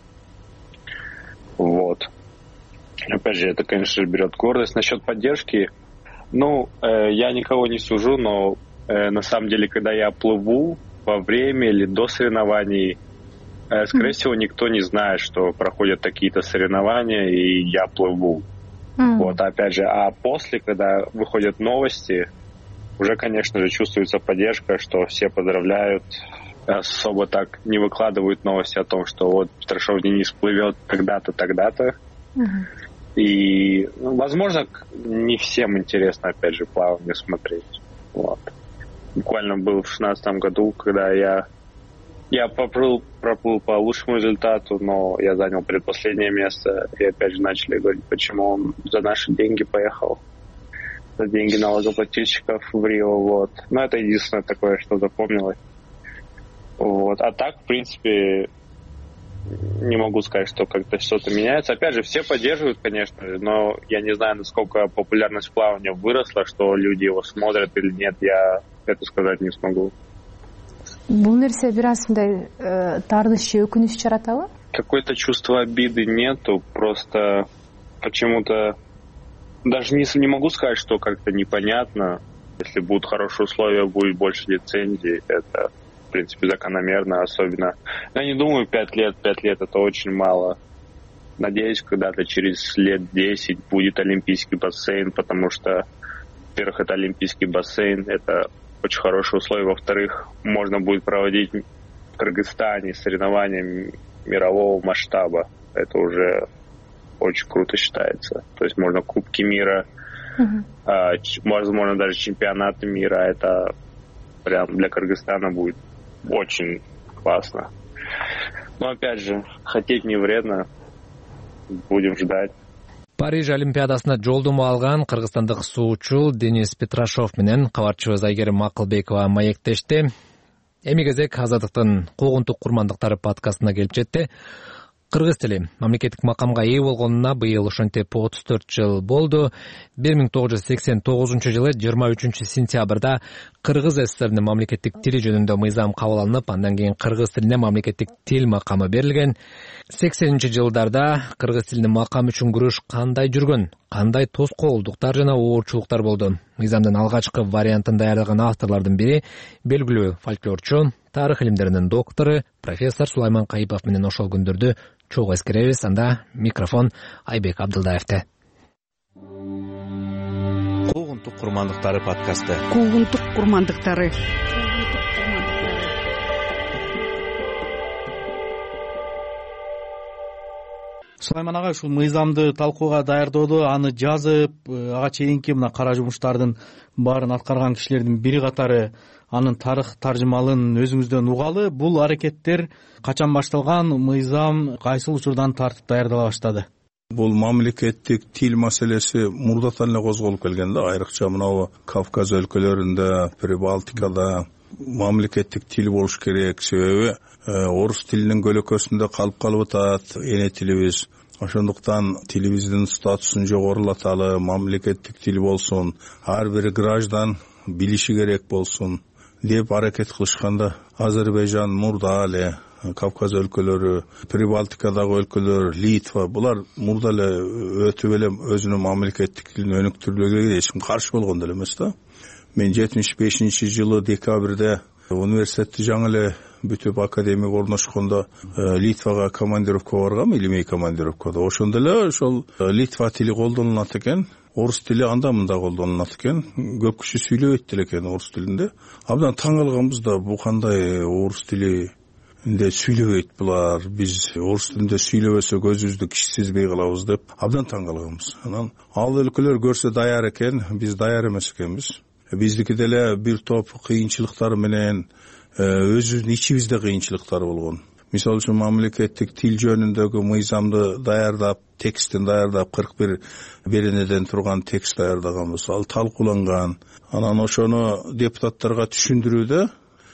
Опять же, это, конечно же, берет гордость. Насчет поддержки, я никого не сужу, но на самом деле, когда я плыву во время или до соревнований, скорее всего, никто не знает, что проходят такие-то соревнования, и я плыву. Опять же, а после, когда выходят новости, уже, конечно же, чувствуется поддержка, что все поздравляют, особо так не выкладывают новости о том, что Петрашов Денис плывет когда-то, тогда-то. И, возможно, не всем интересно, опять же, плавание смотреть. Буквально был в 2016 году, когда я проплыл по лучшему результату, но я занял предпоследнее место. И опять же начали говорить, почему он за наши деньги поехал. За деньги налогоплательщиков в Рио. Но это единственное такое, что запомнилось. А так, в принципе, не могу сказать, что как-то что-то меняется. Опять же, все поддерживают, конечно, но я не знаю, насколько популярность плавания выросла, что люди его смотрят или нет, я это сказать не смогу. Бул нерсе бир аз мындай таарыныч же өкүнүч чыгаратабы? Какое-то чувство обиды нету, просто почему-то даже не могу сказать, что как-то непонятно. Если будут хорошие условия, будет больше лицензий, это принципе, закономерно, особенно. Я не думаю, 5 лет это очень мало. Надеюсь, когда-то через лет 10 будет олимпийский бассейн, потому что, во-первых, это олимпийский бассейн, это очень хорошие условия, во-вторых, можно будет проводить в Кыргызстане соревнования мирового масштаба. Это уже очень круто считается. То есть можно Кубки мира, возможно, даже чемпионаты мира. Это прям для Кыргызстана будет очень классно. Но опять же, хотеть не вредно. Будем ждать. Париж олимпиадасына жолдомо алган кыргызстандык суучу Денис Петрашов менен кабарчыбыз Айгерим Макылбекова маектешти. Эми кезек Азаттыктын куугунтук курмандыктары подкастына келип жетти. Кыргыз тили мамлекеттик макамга ээ болгонуна быйыл ошентип 34 жыл болду. 1989 жылы 23-сентябрда Кыргыз ССРнин мамлекеттик тили жөнүндө мыйзам кабыл алынып, андан кийин кыргыз тилине мамлекеттик тил макамы берилген. 80-жылдарда кыргыз тилинин макамы үчүн күрөш кандай жүргөн, кандай тоскоолдуктар жана оорчулуктар болду? Мыйзамдын алгачкы вариантын даярдаган авторлордун бири белгилүү фольклорчу, тарых илимдеринин доктору профессор Сулайман Кайыпов менен ошол күндөрдү чогуу эскеребиз. Анда микрофон Айбек Абдылдаевде. Куугунтук курмандыктары подкасты. Куугунтук курмандыктары. Сулайман ага, ушул мыйзамды талкууга даярдоодо, аны жазып, ага чейинки мына кара жумуштардын баарын аткарган кишилердин бири катары анын тарых таржымалын өзүңүздөн угалы. Бул аракеттер качан башталган, мыйзам кайсыл учурдан тартып даярдала баштады? Бул мамлекеттик тил маселеси мурдатан эле козголуп келген да, айрыкча мына Кавказ өлкөлөрүндө, Прибалтикада мамлекеттик тил болуш керек. Себеби орус тилинин көлөкөсүндө калып атат эне тилибиз. Ошондуктан тилибиздин статусун жогорулаталы, мамлекеттик тил болсун, ар бир граждан билиши керек болсун деп аракет кылышканда, Азербайжан мурда эле, Кавказ өлкөлөрү, Прибалтикадагы өлкөлөр, Литва, булар мурда эле өтүп эле өзүнүн мамлекеттик тилин өнүктүрүүгө эч ким каршы болгон деле эмес да. Мен 75-жылы декабрда университетти жаңы эле бүтүп академик орношкондо Литвага командировка баргам, илимий командировкада. Ошондо эле ошол Литва тили колдонулат экен, орус тили анда-мында колдонулат экен. Көп киши сүйлөбөйт деле экен орус тилинде. Абдан таң калганбыз да, бу кандай орус тилинде сүйлөбөйт булар, биз орус тилинде сүйлөбөсөк өзүбүздү кичсизбей калабыз деп абдан таң калганбыз. Анан ал өлкөлөр көрсө даяр экен, биз даяр эмес экенбиз. Биздики деле бир топ кыйынчылыктар менен өзүбүздүн ичибизде кыйынчылыктар болгон. Мисалы үчүн мамлекеттик тил жөнүндөгү мыйзамды даярдап, текстин даярдап, 41 беренеден турган текст даярдаганбыз. Ал талкууланган. Анан ошону депутаттарга түшүндүрүүдө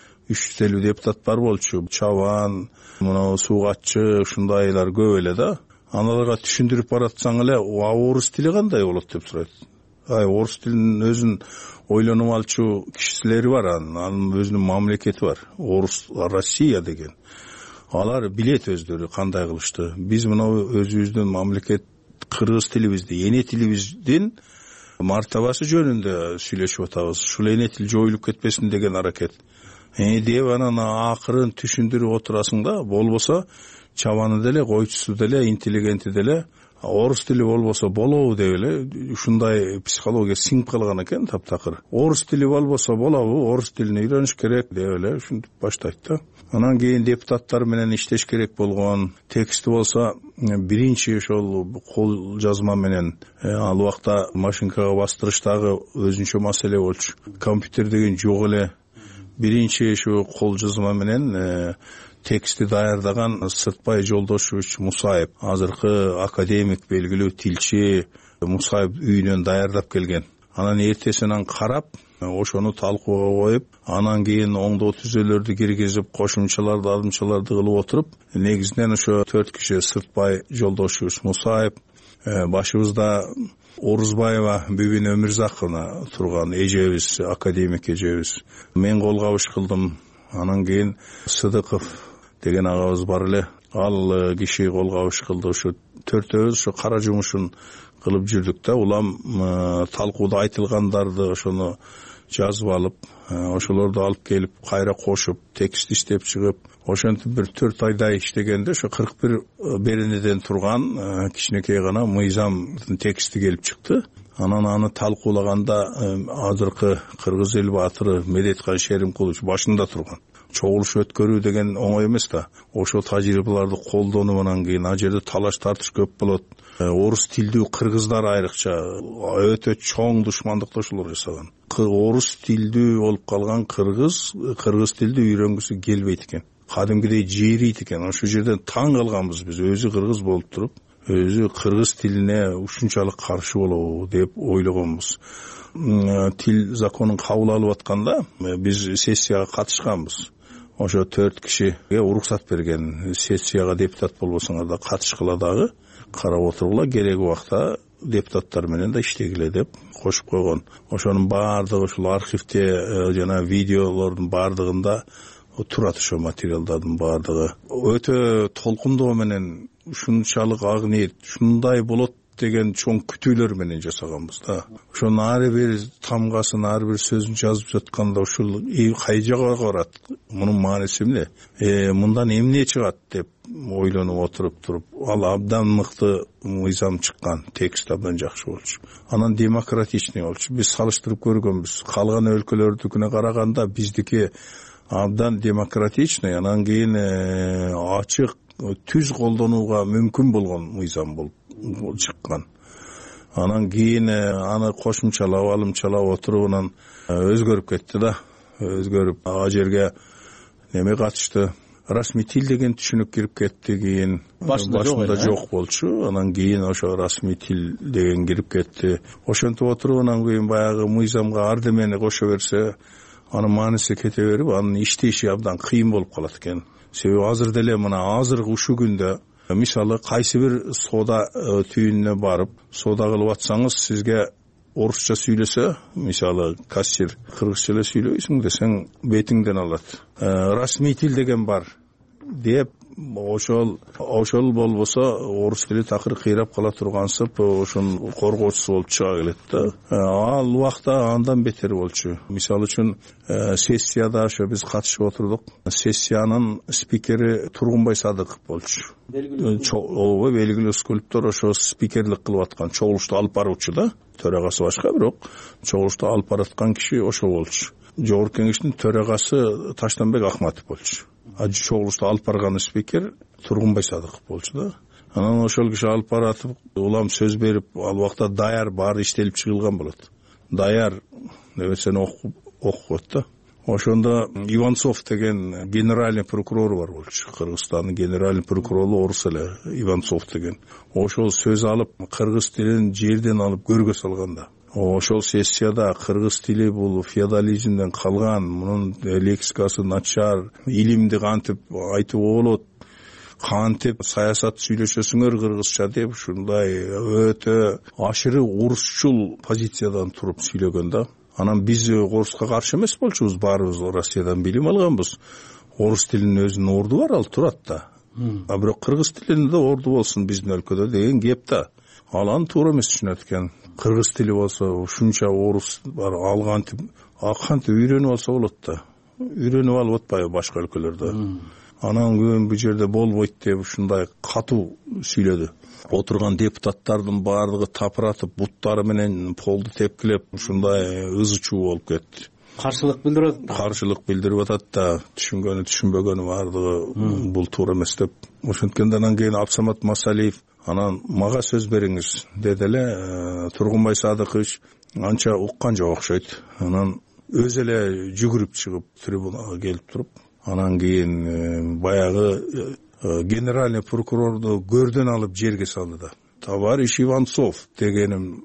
300 депутат бар болчу. Чабан, мына суугатчы, ушундайлар көп эле да. Аналарга түшүндүрүп баратсаң эле, орус тили кандай болот деп сурайт. Орус тилинин өзүн ойлонуп алчу кишилери бар, анын өзүнүн мамлекети бар. Орус Россия деген. Алар билет өздөрү кандай кылышты. Биз мына өзүбүздүн мамлекет кыргыз тилибизди, эне тилибиздин мартабасы жөнүндө сүйлөшүп атабыз. Ушул эне тил жоюлуп кетпесин деген аракет. Деп анан акырын түшүндүрүп отурасың да, болбосо чабаны деле, койчусу деле, интеллигенти деле орус тили болбосо болобу деп эле ушундай психология сиңип калган экен таптакыр. Орус тили болбосо болобу, орус тилин үйрөнүш керек деп эле ушинтип баштайт да. Анан кийин депутаттар менен иштеш керек болгон. Тексти болсо биринчи ошол кол жазма менен ал убакта машинкага бастырыштагы өзүнчө маселе болчу. Компьютер деген жок эле. Биринчи ошо кол жазма менен тексти даярдаган Сыртбай Жолдошевич Мусаев, азыркы академик, белгилүү тилчи Мусаев үйүнөн даярдап келген. Анан эртесинен карап, ошону талкууга коюп, анан кийин оңдоо түзөлөрдү киргизип, кошумчаларды, адымчаларды кылып отуруп, негизинен ошо 4 киши Сыртбай Жолдошевич Мусаев, башыбызда Орузбаева Бүбүн Өмүрзаковна турган эжебиз, академик эжебиз. Мен кол кабыш кылдым. Анан кийин Сыдыков деген агабыз бар эле. Ал киши кол кабыш кылды. Ошо төртөөбүз ошо кара жумушун кылып жүрдүк да. Улам талкууда айтылгандарды ошону жазып алып, ошолорду алып келип кайра кошуп текст иштеп чыгып, ошентип бир 4 айдай иштегенде ошо 41 беренеден турган кичинекей гана мыйзамдын тексти келип чыкты. Анан аны талкуулаганда азыркы кыргыз эл баатыры Медеткан Шеримкулович башында турган. Чогулуш өткөрүү деген оңой эмес да. Ошол тажрыйбаларды колдонуунан кийин ал жерде талаш тартыш көп болот. Орус тилдүү кыргыздар айрыкча өтө чоң душмандыкташуулар жасаган. Орус тилдүү болуп калган кыргыз тилди үйрөнгүсү келбейт экен. Кадимгидей жээрийт экен. Ошол жерден таң калганбыз биз. Өзү кыргыз болуп туруп, өзү кыргыз тилине ушунчалык каршы болобу деп ойлогонбуз. Тил законун кабыл алып атканда биз сессияга катышканбыз. Ошо 4 кишиге уруксат берген. Сессияга депутат болбосоңор да катышкыла дагы, карап отургула, кереги убакта депутаттар менен да иштегиле деп кошуп койгон. Ошонун баардыгы ушул архивде жана видеолордун баардыгында турат. Ошо материалдардын баардыгы өтө толкундоо менен ушунчалык ак ниет, ушундай болот деген чоң күтүүлөр менен жасаганбыз да. Ошонун ар бир тамгасын, ар бир сөзүн жазып жатканда ушул кай жака барат, мунун мааниси эмне, мындан эмне чыгат деп ойлонуп отуруп туруп, ал абдан мыкты мыйзам чыккан, текст абдан жакшы болчу. Анан демократичный болчу. Биз салыштырып көргөнбүз. Калган өлкөлөрдүкүнө караганда биздики абдан демократичный, анан кийин ачык, түз колдонууга мүмкүн болгон мыйзам болуп чыккан. Анан кийин аны кошумчалап, алымчалап отуруп анан өзгөрүп кетти да. Өзгөрүп ал жерге неме катышты? Расмий тил деген түшүнүк кирип кетти. Кийин башында жок болчу. Анан кийин ошо расмий тил деген кирип кетти. Ошентип отуруп анан кийин баягы мыйзамга ардемени кошо берсе, анын мааниси кете берип, анын иштеши абдан кыйын болуп калат экен. Себеби азыр деле мына азыркы ушул күндө мисалы кайсы бир соода түйүнүнө барып, соода кылып атсаңыз, сизге орусча сүйлөсө, мисалы кассир кыргызча эле сүйлөйсүң десең, бетиңден алат. Расмий тил деген бар деп, ошол болбосо орус тили такыр кыйрап кала тургансып, ошонун коргоочусу болуп чыга келет да. Ал убакта андан бетер болчу. Мисалы үчүн сессияда ошо биз катышып отурдук. Сессиянын спикери Тургунбай Садыков болчу. Белгилүү скульптор, ошо спикерлик кылып аткан, чогулушту алып баруучу да. Төрагасы башка, бирок чогулушту алып бараткан киши ошо болчу. Жогорку кеңештин төрагасы Таштанбек Акматов болчу. Чогулушту алып барган спикер Тургунбай Садыков болчу да. Анан ошол киши алып баратып, улам сөз берип, ал убакта даяр баары иштелип чыгылган болот. Даяр нерсени окуп да. Ошондо Иванцов деген генеральный прокурор бар болчу. Кыргызстандын генеральный прокурору орус эле, Иванцов деген. Ошол сөз алып, кыргыз тилин жерден алып көргө салганда. Ошол сессияда кыргыз тили бул феодализмден калган, мунун лексикасы начар, илимди кантип айтууга болот, кантип саясат сүйлөшөсүңөр кыргызча деп, ушундай өтө ашыры орусчул позициядан туруп сүйлөгөн да. Анан биз оруска каршы эмес болчубуз, баарыбыз Россиядан билим алганбыз. Орус тилинин өзүнүн орду бар, ал турат да. А бирок кыргыз тилинде орду болсун биздин өлкөдө деген кеп да. Ал аны туура эмес түшүнөт экен. Кыргыз тили болсо ушунча орус бар, ал кантип үйрөнүп алса болот да. Үйрөнүп алып атпайбы башка өлкөлөрдө. Анан күн бу жерде болбойт деп ушундай катуу сүйлөдү. Отурган депутаттардын баардыгы тапыратып, буттары менен полду тепкилеп, ушундай ызы чуу болуп кетти. Каршылык билдирип атат да, түшүнгөнү түшүнбөгөнү баардыгы бул туура эмес деп. Ошенткенде анан кийин Абсамат Масалиев анан мага сөз бериңиз деди эле. Тургунбай Садыкович анча уккан жок окшойт. Анан өзү эле жүгүрүп чыгып трибунага келип туруп, анан кийин баягы генеральный прокурорду көрдөн алып жерге салды да. Товарищ Иванцов дегеним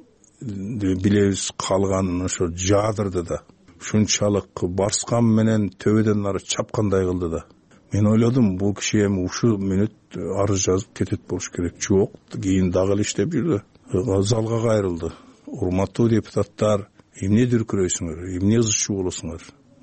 билебиз, калган ошо жадырды да. Ушунчалык барскан менен төбөдөн ары чапкандай кылды да. Мен ойлодум, бул киши эми ушул мүнөт арыз жазып кетет болуш керек. Жок, кийин дагы эле иштеп жүрдү. Залга кайрылды. Урматтуу депутаттар, эмне дүркүрөйсүңөр, эмне ызы чуу болосуңар?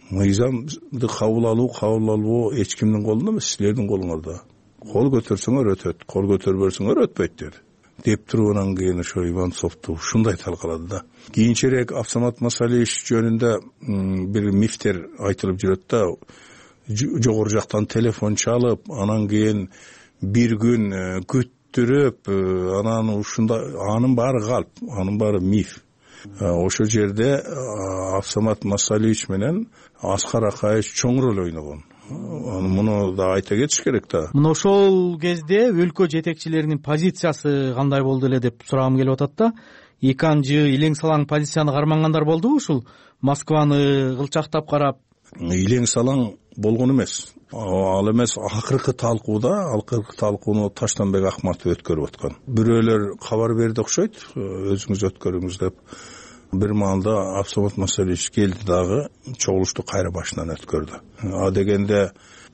Мыйзамды кабыл алуу эч кимдин колунда эмес, силердин колуңарда. Кол көтөрсөңөр өтөт, кол көтөрбөсөңөр өтпөйт деди. деп туруп анан кийин ошо Иванцовду ушундай талкалады да. Кийинчерээк Абсамат Масалиевич жөнүндө бир мифтер айтылып жүрөт да. Жогору жактан телефон чалып, анан кийин бир күн күттүрүп, анан ушундай, анын баары калп, анын баары миф. Ошол жерде Абсамат Масалиевич менен Аскар Акаевич чоң роль ойногон. Муну да айта кетиш керек да. Мына ошол кезде өлкө жетекчилеринин позициясы кандай болду эле деп сурагым келип атат да. Эки анжы илең салаң позицияны кармангандар болдубу ушул? Москваны кылчактап карап. Илең салаң болгон эмес. Ал эмес, акыркы талкууну Таштанбек Акматов өткөрүп аткан. Бирөөлөр кабар берди окшойт, өзүңүз өткөрүңүз деп. Бир маалда Абсамат Масалиевич келди дагы чогулушту кайра башынан өткөрдү. А дегенде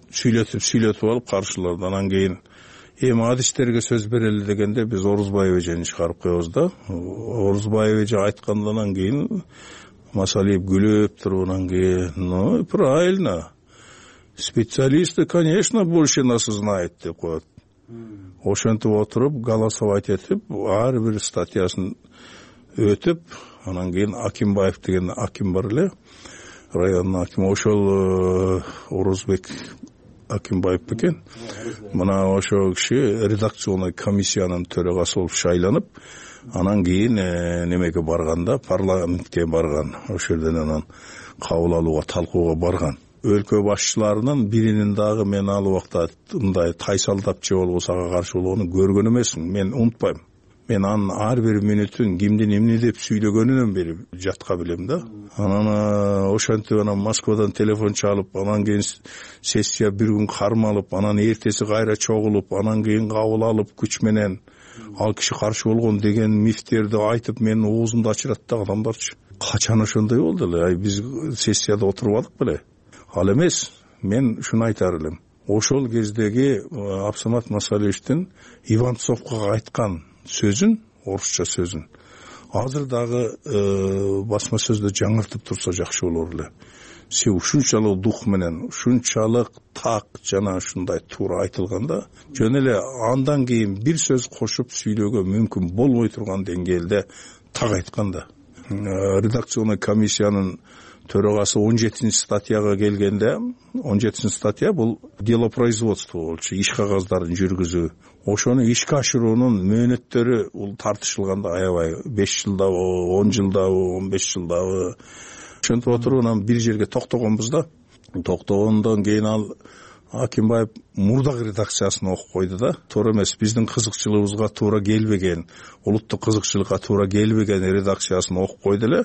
сүйлөтүп алып каршыларды. Анан кийин эми адистерге сөз берели дегенде биз Орузбаев эжени чыгарып коебуз да. Орузбаев эже айткандан кийин Масалиев күлүп туруп анан кийин, ну, правильно. Специалисты, конечно, больше нас знает деп коет. Ошентип отуруп, голосовать этип, ар бир статьясын өтүп, анан кийин Акимбаев деген аким бар эле, райондун акими, ошол Орузбек Акимбаев бекен. Мына ошол киши редакционный комиссиянын төрагасы болуп шайланып, анан кийин немеге барганда, парламентке барган. Ошол жерден анан кабыл алууга, талкууга барган. Өлкө башчыларынын биринин дагы мен ал убакта мындай тайсалдап же болбосо ага каршы болгонун көргөн эмесмин. Мен унутпайм. Мен анын ар бир мүнөтүн кимдин эмне деп сүйлөгөнүнөн бери жатка билем да. Анан ошентип анан Москвадан телефон чалып, анан кийин сессия бир күн кармалып, анан эртеси кайра чогулуп, анан кийин кабыл алып күч менен ал киши каршы болгон деген мифтерди айтып менин оозумду ачырат да адамдарчы. Качан ошондой болду эле? Биз сессияда отурбадык беле? Ал эмес, мен ушуну айтар элем. Ошол кездеги Абсамат Масалиевичтин Иванцовго айткан сөзүн, орусча сөзүн, азыр дагы басма сөздө жаңыртып турса жакшы болор эле. Се ушунчалык дух менен, ушунчалык так жана ушундай туура айтылганда, жөн эле андан кийин бир сөз кошуп сүйлөөгө мүмкүн болбой турган деңгээлде так айтканда. Редакционный комиссиянын төрагасы 17 статьяга келгенде, 17 статья бул дело производства болчу, иш кагаздарын жүргүзүү. Ошону ишке ашыруунун мөөнөттөрү бул тартышылганда аябай 5 жылдабы, 10 жылдабы, 15 жылдабы. Ошентип отуруп анан бир жерге токтогонбуз да. Токтогондон кийин ал Акимбаев мурдагы редакциясын окуп койду да. Туура эмес, биздин кызыкчылыгыбызга туура келбеген, улуттук кызыкчылыкка туура келбеген редакциясын окуп койду эле.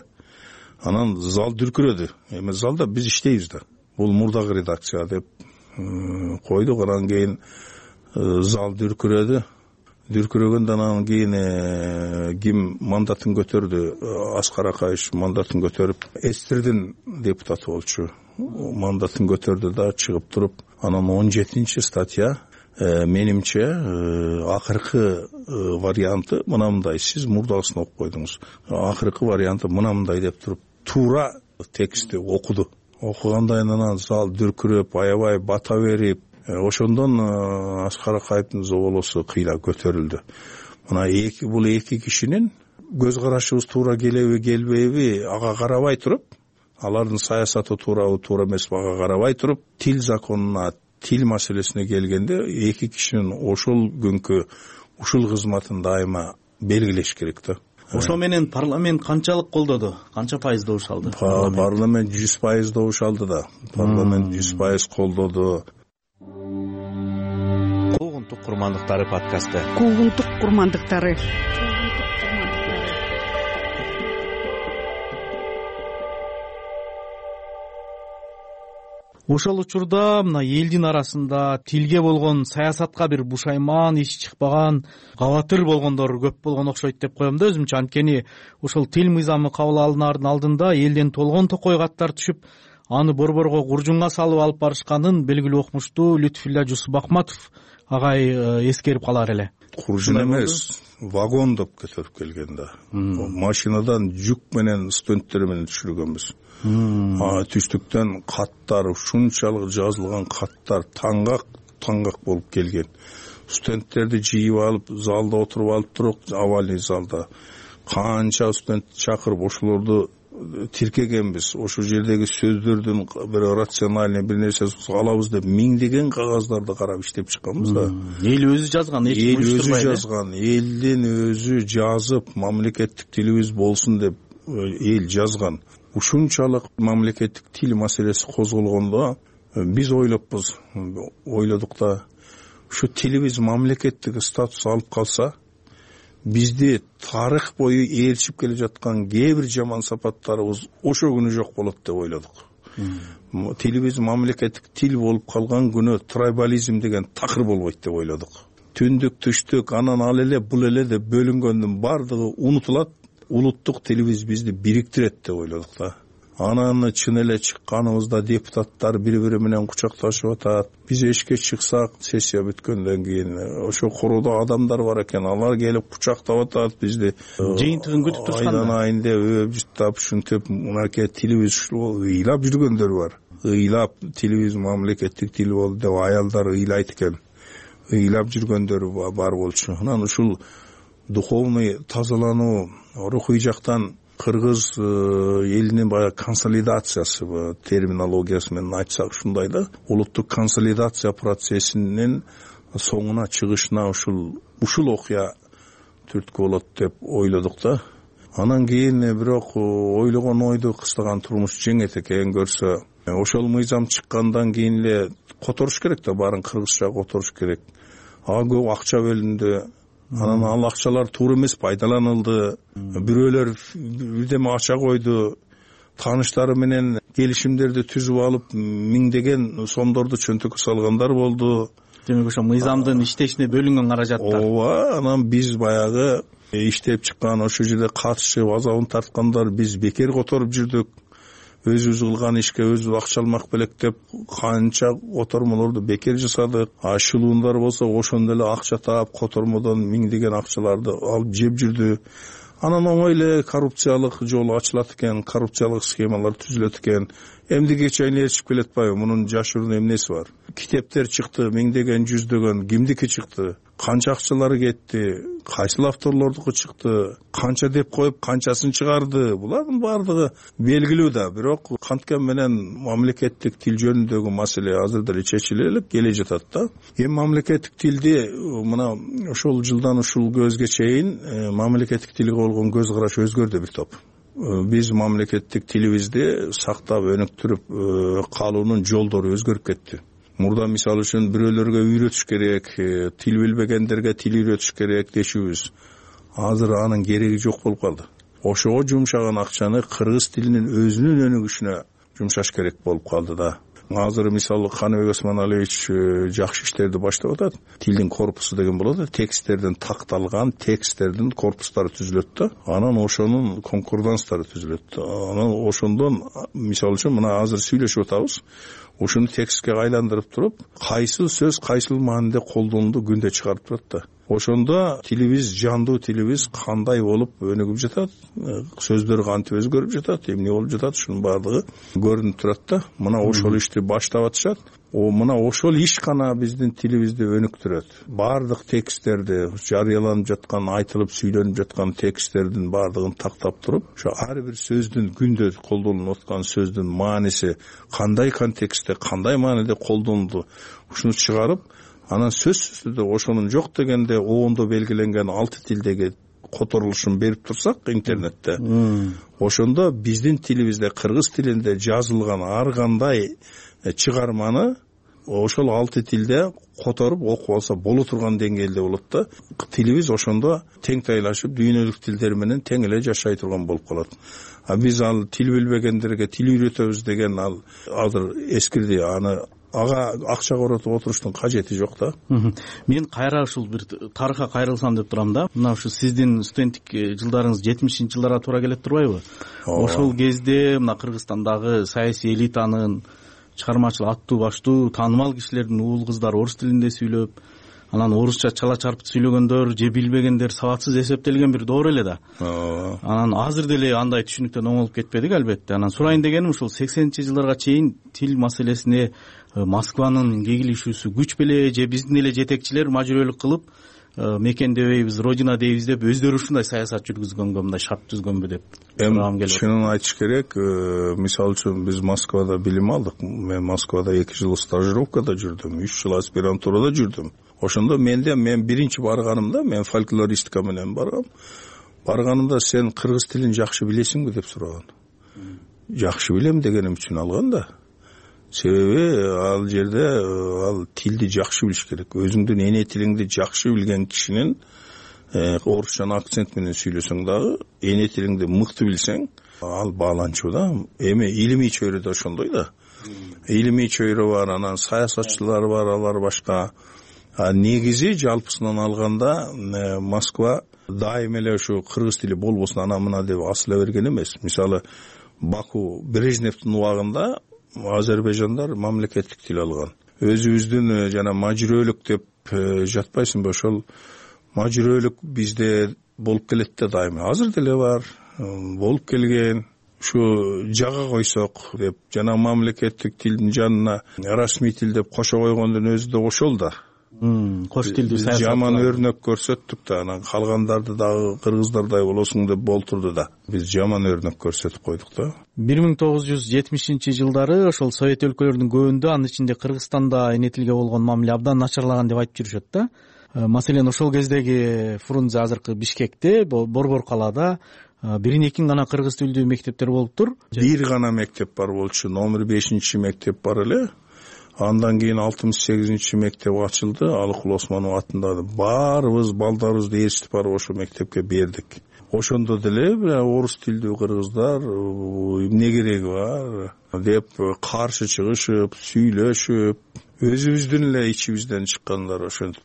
Анан зал дүркүрөдү. Эми залда биз иштейбиз да. Бул мурдагы редакция деп койдук. Анан кийин зал дүркүрөдү. Дүркүрөгөндөн анан кийин ким мандатын көтөрдү? Аскар Акаевич мандатын көтөрүп, Эстердин депутаты болчу. Мандатын көтөрдү да чыгып туруп, анан 17 статья менимче акыркы варианты мынандай. Сиз мурдагысын окуп койдуңуз. Акыркы варианты мынандай деп туруп, туура текстти окуду. Окугандан анан зал дүркүрөп, аябай бата берип, ошондон Аскар Акаевдин зоболосу кыйла көтөрүлдү. Мына бул эки кишинин көз карашыбыз туура келеби, келбейби ага карабай туруп, алардын саясаты туурабы, туура эмеспи ага карабай туруп, тил законуна, тил маселесине келгенде эки кишинин ошол күнкү ушул кызматын дайыма белгилеш керек да. Ошо менен парламент канчалык колдоду? Канча пайыз добуш алды? Парламент 100% добуш алды да. Парламент 100% колдоду. Куугунтук курмандыктары подкасты. Куугунтук курмандыктары. Ошол учурда мына элдин арасында тилге болгон саясатка бир бушайман, иш чыкпаган, кабатыр болгондор көп болгон окшойт деп коем да өзүмчө. Анткени ошол тил мыйзамы кабыл алынаардын алдында элден толгон токой каттар түшүп, аны борборго куржунга салып алып барышканын белгилүү окумуштуу Лютфулла Жусупбакматов агай эскерип калар эле. Куржун эмес, вагон деп көтөрүп келген да. Машинадан жүк менен студенттер менен түшүргөнбүз. Түштүктөн каттар, ушунчалык жазылган каттар таңгак болуп келген. студенттерди жыйып алып залда отуруп алып туруп, авальный залда канча студент чакырып ошолорду тиркегенбиз. Ошол жердеги сөздөрдүн бир рациональный бир нерсе алабыз деп миңдеген кагаздарды карап иштеп чыкканбыз да. Эл өзү жазган, эч ким уюштурбайт. Эл өзү жазган, элдин өзү жазып мамлекеттик тилибиз болсун деп эл жазган. Ушунчалык мамлекеттик тил маселеси козголгондо биз ойлодук да, ушу тилибиз мамлекеттик статус алып калса, бизди тарых бою ээрчип келе жаткан кээ бир жаман сапаттарыбыз ошо күнү жок болот деп ойлодук. Тилибиз мамлекеттик тил болуп калган күнү трайбализм деген такыр болбойт деп ойлодук. Түндүк, түштүк, анан ал эле бул эле деп бөлүнгөндүн бардыгы унутулат, улуттук тилибиз бизди бириктирет деп ойлодук да. Анан чын эле чыкканыбызда депутаттар бири-бири менен кучакташып атат. Биз эшикке чыксак, сессия бүткөндөн кийин ошо короодо адамдар бар экен, алар келип кучактап атат бизди. Жыйынтыгын күтүп турушканда айдан деп өбүштап, ушинтип мынакей тилибиз ушул ыйлап жүргөндөр бар. Ыйлап тилибиз мамлекеттик тил болду деп аялдар ыйлайт экен. Ыйлап жүргөндөр бар болчу. Анан ушул духовный тазалануу, рухий жактан кыргыз элинин баягы консолидациясы терминологиясы менен айтсак ушундай да, улуттук консолидация процессинин соңуна чыгышына ушул окуя түрткү болот деп ойлодук да. Анан кийин бирок ойлогон ойду кыстаган турмуш жеңет экен көрсө, ошол мыйзам чыккандан кийин эле которуш керек да, баарын кыргызча которуш керек. Көп акча бөлүндү. Анан ал акчалар туура эмес пайдаланылды. Бирөөлөр бирдеме ача койду. Тааныштары менен келишимдерди түзүп алып, миңдеген сомдорду чөнтөккө салгандар болду. Демек ошо мыйзамдын иштешине бөлүнгөн каражаттар. Ооба, анан биз баягы иштеп чыккан, ошол жерде катышып азабын тарткандар биз бекер которуп жүрдүк. Өзүбүз кылган ишке өзүбүз акча алмак белек деп канча котормолорду бекер жасадык. Шылуундар болсо ошондо эле акча таап котормодон миңдеген акчаларды алып жеп жүрдү. Анан оңой эле коррупциялык жол ачылат экен, коррупциялык схемалар түзүлөт экен. Эмдиге чейин ээрчип келет атпайбы? Мунун жашыруун эмнеси бар? Китептер чыкты, миңдеген, жүздөгөн, кимдики чыкты? Канча акчалары кетти? Кайсыл авторлордуку чыкты? Канча деп коюп, канчасын чыгарды? Булардын бардыгы белгилүү да, бирок канткен менен мамлекеттик тил жөнүндөгү маселе азыр деле чечиле элек келе жатат да. Мамлекеттик тилди мына ошол жылдан ушул көзгө чейин мамлекеттик тилге болгон көз караш өзгөрдү бир топ. Биз мамлекеттик тилибизди сактап өнүктүрүп калуунун жолдору өзгөрүп кетти. Мурда мисалы үчүн бирөөлөргө үйрөтүш керек, тил билбегендерге тил үйрөтүш керек дешүүбүз. Азыр анын кереги жок болуп калды. Ошого жумшаган акчаны кыргыз тилинин өзүнүн өнүгүшүнө жумшаш керек болуп калды да. Азыр мисалы Каныбек Осмоналиевич жакшы иштерди баштап атат. Тилдин корпусу деген болот, тексттерден такталган тексттердин корпустары түзүлөт да. Анан ошонун конкорданстары түзүлөт. Анан ошондон мисалы үчүн мына азыр сүйлөшүп атабыз. Ошону текстке айландырып туруп, кайсыл сөз кайсыл мааниде колдонулду күндө чыгарып турат да. Ошондо тилибиз, жандуу тилибиз кандай болуп өнүгүп жатат, сөздөр кантип өзгөрүп жатат, эмне болуп жатат, ушунун баардыгы көрүнүп турат да. Мына ошол ишти баштап атышат. Мына ошол иш гана биздин тилибизди өнүктүрөт. Баардык тексттерди, жарыяланып жаткан, айтылып сүйлөнүп жаткан тексттердин баардыгын тактап туруп, ошо ар бир сөздүн күндө колдонулуп аткан сөздүн мааниси кандай контекстте, кандай мааниде колдонулду, ушуну чыгарып, анан сөзсүз түрдө ошонун жок дегенде обондо белгиленген 6 тилдеги которулушун берип турсак интернетте, ошондо биздин тилибизде, кыргыз тилинде жазылган ар кандай чыгарманы ошол 6 тилде которуп окуп алса боло турган деңгээлде болот да. Тилибиз ошондо теңтайлашып, дүйнөлүк тилдер менен тең эле жашай турган болуп калат. Биз ал тил билбегендерге тил үйрөтөбүз деген ал азыр эскирди. Ага акча коротуп отуруштун кажети жок да. Мен кайра ушул бир тарыхка кайрылсам деп турам да. Мына ушу сиздин студенттик жылдарыңыз 70-жылдарга туура келет турбайбы? Ошол кезде мына Кыргызстандагы саясий элитанын чыгармачыл аттуу баштуу таанымал кишилердин уул кыздары орус тилинде сүйлөп, анан орусча чала чарпыт сүйлөгөндөр же билбегендер сабатсыз эсептелген бир доор эле да. Анан азыр деле андай түшүнүктөн оңолуп кетпедик албетте. Анан сурайын дегеним ушул 80-жылдарга чейин тил маселесине Москванын кегилишүүсү күч беле же биздин эле жетекчилер мажбүрөлүк кылып мекен дебейбиз, родина дейбиз деп өздөрү ушундай саясат жүргүзгөнгө, мындай шарт түзгөнбү деп сурагым келет. Чынын айтыш керек, мисалы үчүн биз Москвада билим алдык. Мен Москвада 2 жыл стажировкада жүрдүм, 3 жыл аспирантурада жүрдүм. Ошондо мен биринчи барганымда, мен фольклористика менен баргам. Барганымда сен кыргыз тилин жакшы билесиңби деп сураган. Жакшы билем дегеним үчүн алган да. Себеби ал жерде ал тилди жакшы билиш керек. Өзүңдүн эне тилиңди жакшы билген кишинин орусча акцент менен сүйлөсөң дагы, эне тилиңди мыкты билсең, ал бааланчу да. Эми илимий чөйрөдө ошондой да. Илимий чөйрө бар, анан саясатчылар бар, алар башка. Негизи жалпысынан алганда Москва дайым эле ушу кыргыз тили болбосун ана мына деп асыла берген эмес. Мисалы Баку Брежневдин убагында Азербайжандар мамлекеттик тил алган. Өзүбүздүн жана мажбүрөлүк деп жатпайсыңбы, ошол мажбүрөлүк бизде болуп келет да дайым. Азыр деле бар, болуп келген. Ушу жага койсок деп жана мамлекеттик тилдин жанына расмий тил деп кошо койгондун өзү да ошол да. Кош тилдүү саясат. Жаман өрнөк көрсөттүк да, анан калгандарды дагы кыргыздардай болосуң деп болтурду да. Биз жаман өрнөк көрсөтүп койдук да. 1970-жылдары ошол Совет өлкөлөрүнүн көбүндө, анын ичинде Кыргызстанда эне тилге болгон мамиле абдан начарлаган деп айтып жүрүшөт да. Маселен, ошол кездеги Фрунзе азыркы Бишкекте, Борбор калаада бирин-экин гана кыргыз тилдүү мектептер болуптур. Бир гана мектеп бар болчу, номер 5 мектеп бар эле. Андан кийин 68 мектеп ачылды, Алыкул Осмонов атындагы. Баарыбыз балдарыбызды ээрчитип барып ошо мектепке бердик. Ошондо деле орус тилдүү кыргыздар эмне кереги бар деп каршы чыгышып, сүйлөшүп, өзүбүздүн эле ичибизден чыккандар ошентип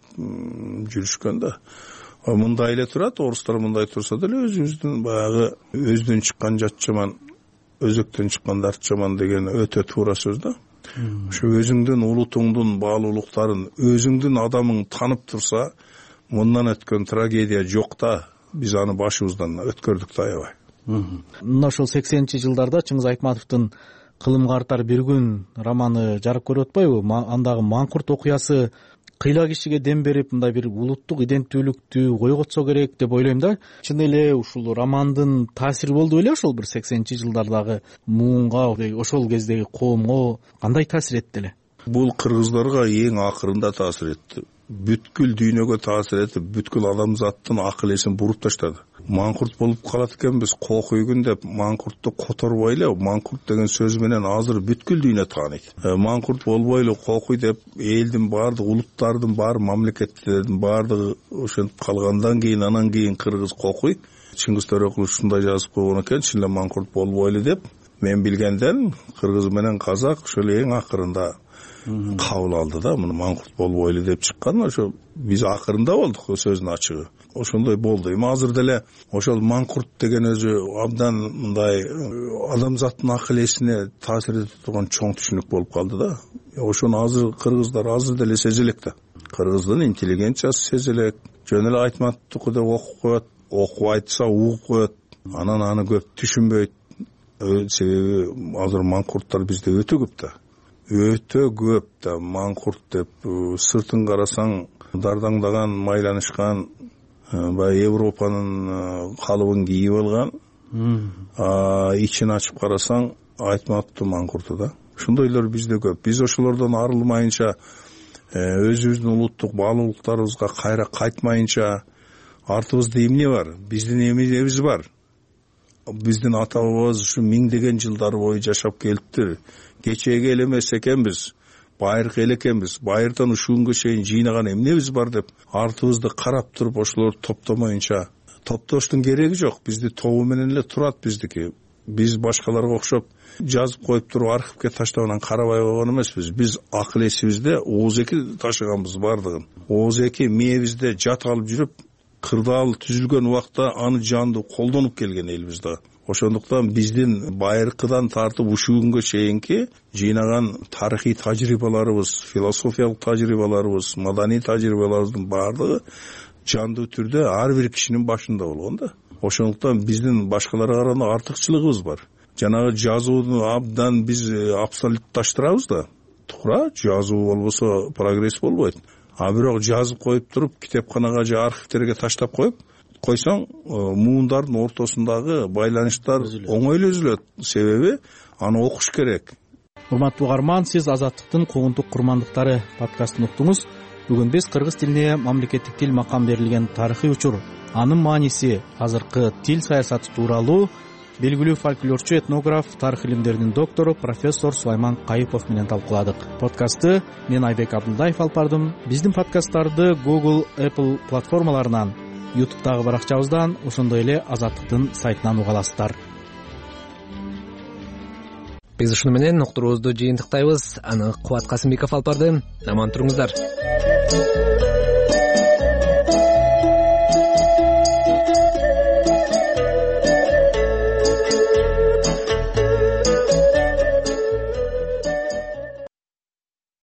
жүрүшкөн да. Мындай эле турат, орустар мындай турса деле өзүбүздүн баягы өздөн чыккан жат жаман, өзөктөн чыккан дарт жаман деген өтө туура сөз да. Ошо өзүңдүн улутуңдун баалуулуктарын, өзүңдүн адамың танып турса, мындан өткөн трагедия жок да. Биз аны башыбыздан өткөрдүк да аябай. Мына ошол 80-жылдарда Чыңгыз Айтматовдун Кылымга артар бир күн романы жарык көрүп атпайбы? Андагы Маңкурт окуясы кыйла кишиге дем берип, мындай бир улуттук иденттүүлүктү койготсо керек деп ойлойм да. Чын эле ушул романдын таасири болду беле ошол бир 80-жылдардагы муунга, ошол кездеги коомго кандай таасир этти эле? Бул кыргыздарга эң акырында таасир этти. Бүткүл дүйнөгө таасир этип, бүткүл адамзаттын акыл эсин буруп таштады. Маңкурт болуп калат экенбиз, кокуйгүн деп Маңкуртту которбой эле, Маңкурт деген сөз менен азыр бүткүл дүйнө тааныйт. Маңкурт болбойлу, кокуй деп элдин баардык, улуттардын бар, мамлекеттердин баардыгы ошентип калгандан кийин, анан кийин кыргыз кокуй. Чыңгыз Төрөкулов ушундай жазып койгон экен, чын эле Маңкурт болбойлу деп. Мен билгенден кыргыз менен казак ошол эң акырында кабыл алды да, муну Маңкурт болбойлу деп чыккан. Ошо биз акырында болдук сөздүн ачыгы. Ошондой болду. Эми азыр деле ошол Маңкурт деген өзү абдан мындай адамзаттын акыл эсине таасир этип турган чоң түшүнүк болуп калды да. Ошону азыр кыргыздар азыр деле сезелек да. Кыргыздын интеллигенциясы сезелек. Жөн эле Айтматовдуку деп окуп коет, окуп айтса угуп коет. Анан аны көп түшүнбөйт. Себеби азыр Маңкурттар бизде өтө көп да. Өтө көп да. Маңкурт деп сыртын карасаң дардаңдаган, майланышкан, баягы Европанын калыбын кийип алган. Ичин ачып карасаң Айтматовдун Маңкурту да. Ошондойлор бизде көп. Биз ошолордон арылмайынча, өзүбүздүн улуттук баалуулуктарыбызга кайра кайтмайынча, артыбызда эмне бар? Биздин эмнебиз бар? Биздин ата бабабыз ушу миңдеген жылдар бою жашап келиптир. Кечеге эле эмес экенбиз, байыркы эле экенбиз. Байырдан ушунгө чейин жыйнаган эмнебиз бар деп артыбызды карап туруп ошолорду топтомоюнча, топтоштун кереги жок. Бизди тобу менен эле турат биздики. Биз башкаларга окшоп жазып коюп туруп архивке таштабынан карабай койгон эмеспиз. Биз акыл эсибизде ооз-эки ташыганбыз бардыгын. Ооз-эки мээбизде жат алып жүрүп, кырдаал түзүлгөн убакта аны жандуу колдонуп келген элбиз да. ошондуктан биздин байыркыдан тартып ушул күнгө чейинки жыйнаган тарыхый тажрыйбаларыбыз, философиялык тажрыйбаларыбыз, маданий тажрыйбаларыбыздын баардыгы жандуу түрдө ар бир кишинин башында болгон да. Ошондуктан биздин башкаларга караганда артыкчылыгыбыз бар. Жанагы жазууну абдан биз абсолютташтырабыз да. Туура, жазуу болбосо прогресс болбойт. А бирок жазып коюп туруп китепканага же архивтерге таштап койсоң, муундардын ортосундагы байланыштар оңой эле үзүлөт. Себеби аны окуш керек. Урматтуу угарман, сиз Азаттыктын Куугунтук курмандыктары подкастын уктуңуз. Бүгүн биз кыргыз тилине мамлекеттик тил макам берилген тарыхый учур, анын мааниси, азыркы тил саясаты тууралуу белгилүү фольклорчу, этнограф, тарых илимдеринин доктору профессор Сулайман Кайыпов менен талкууладык. Подкастты мен Айбек Абдулдаев алып бардым. Биздин подкасттарды Google, Apple платформаларынан, YouTube'дагы баракчабыздан, ошондой эле Азаттыктын сайтынан уга аласыздар. Биз ушуну менен уктуруубузду жыйынтыктайбыз. Аны Кубат Касымбеков алып барды. Аман туруңуздар.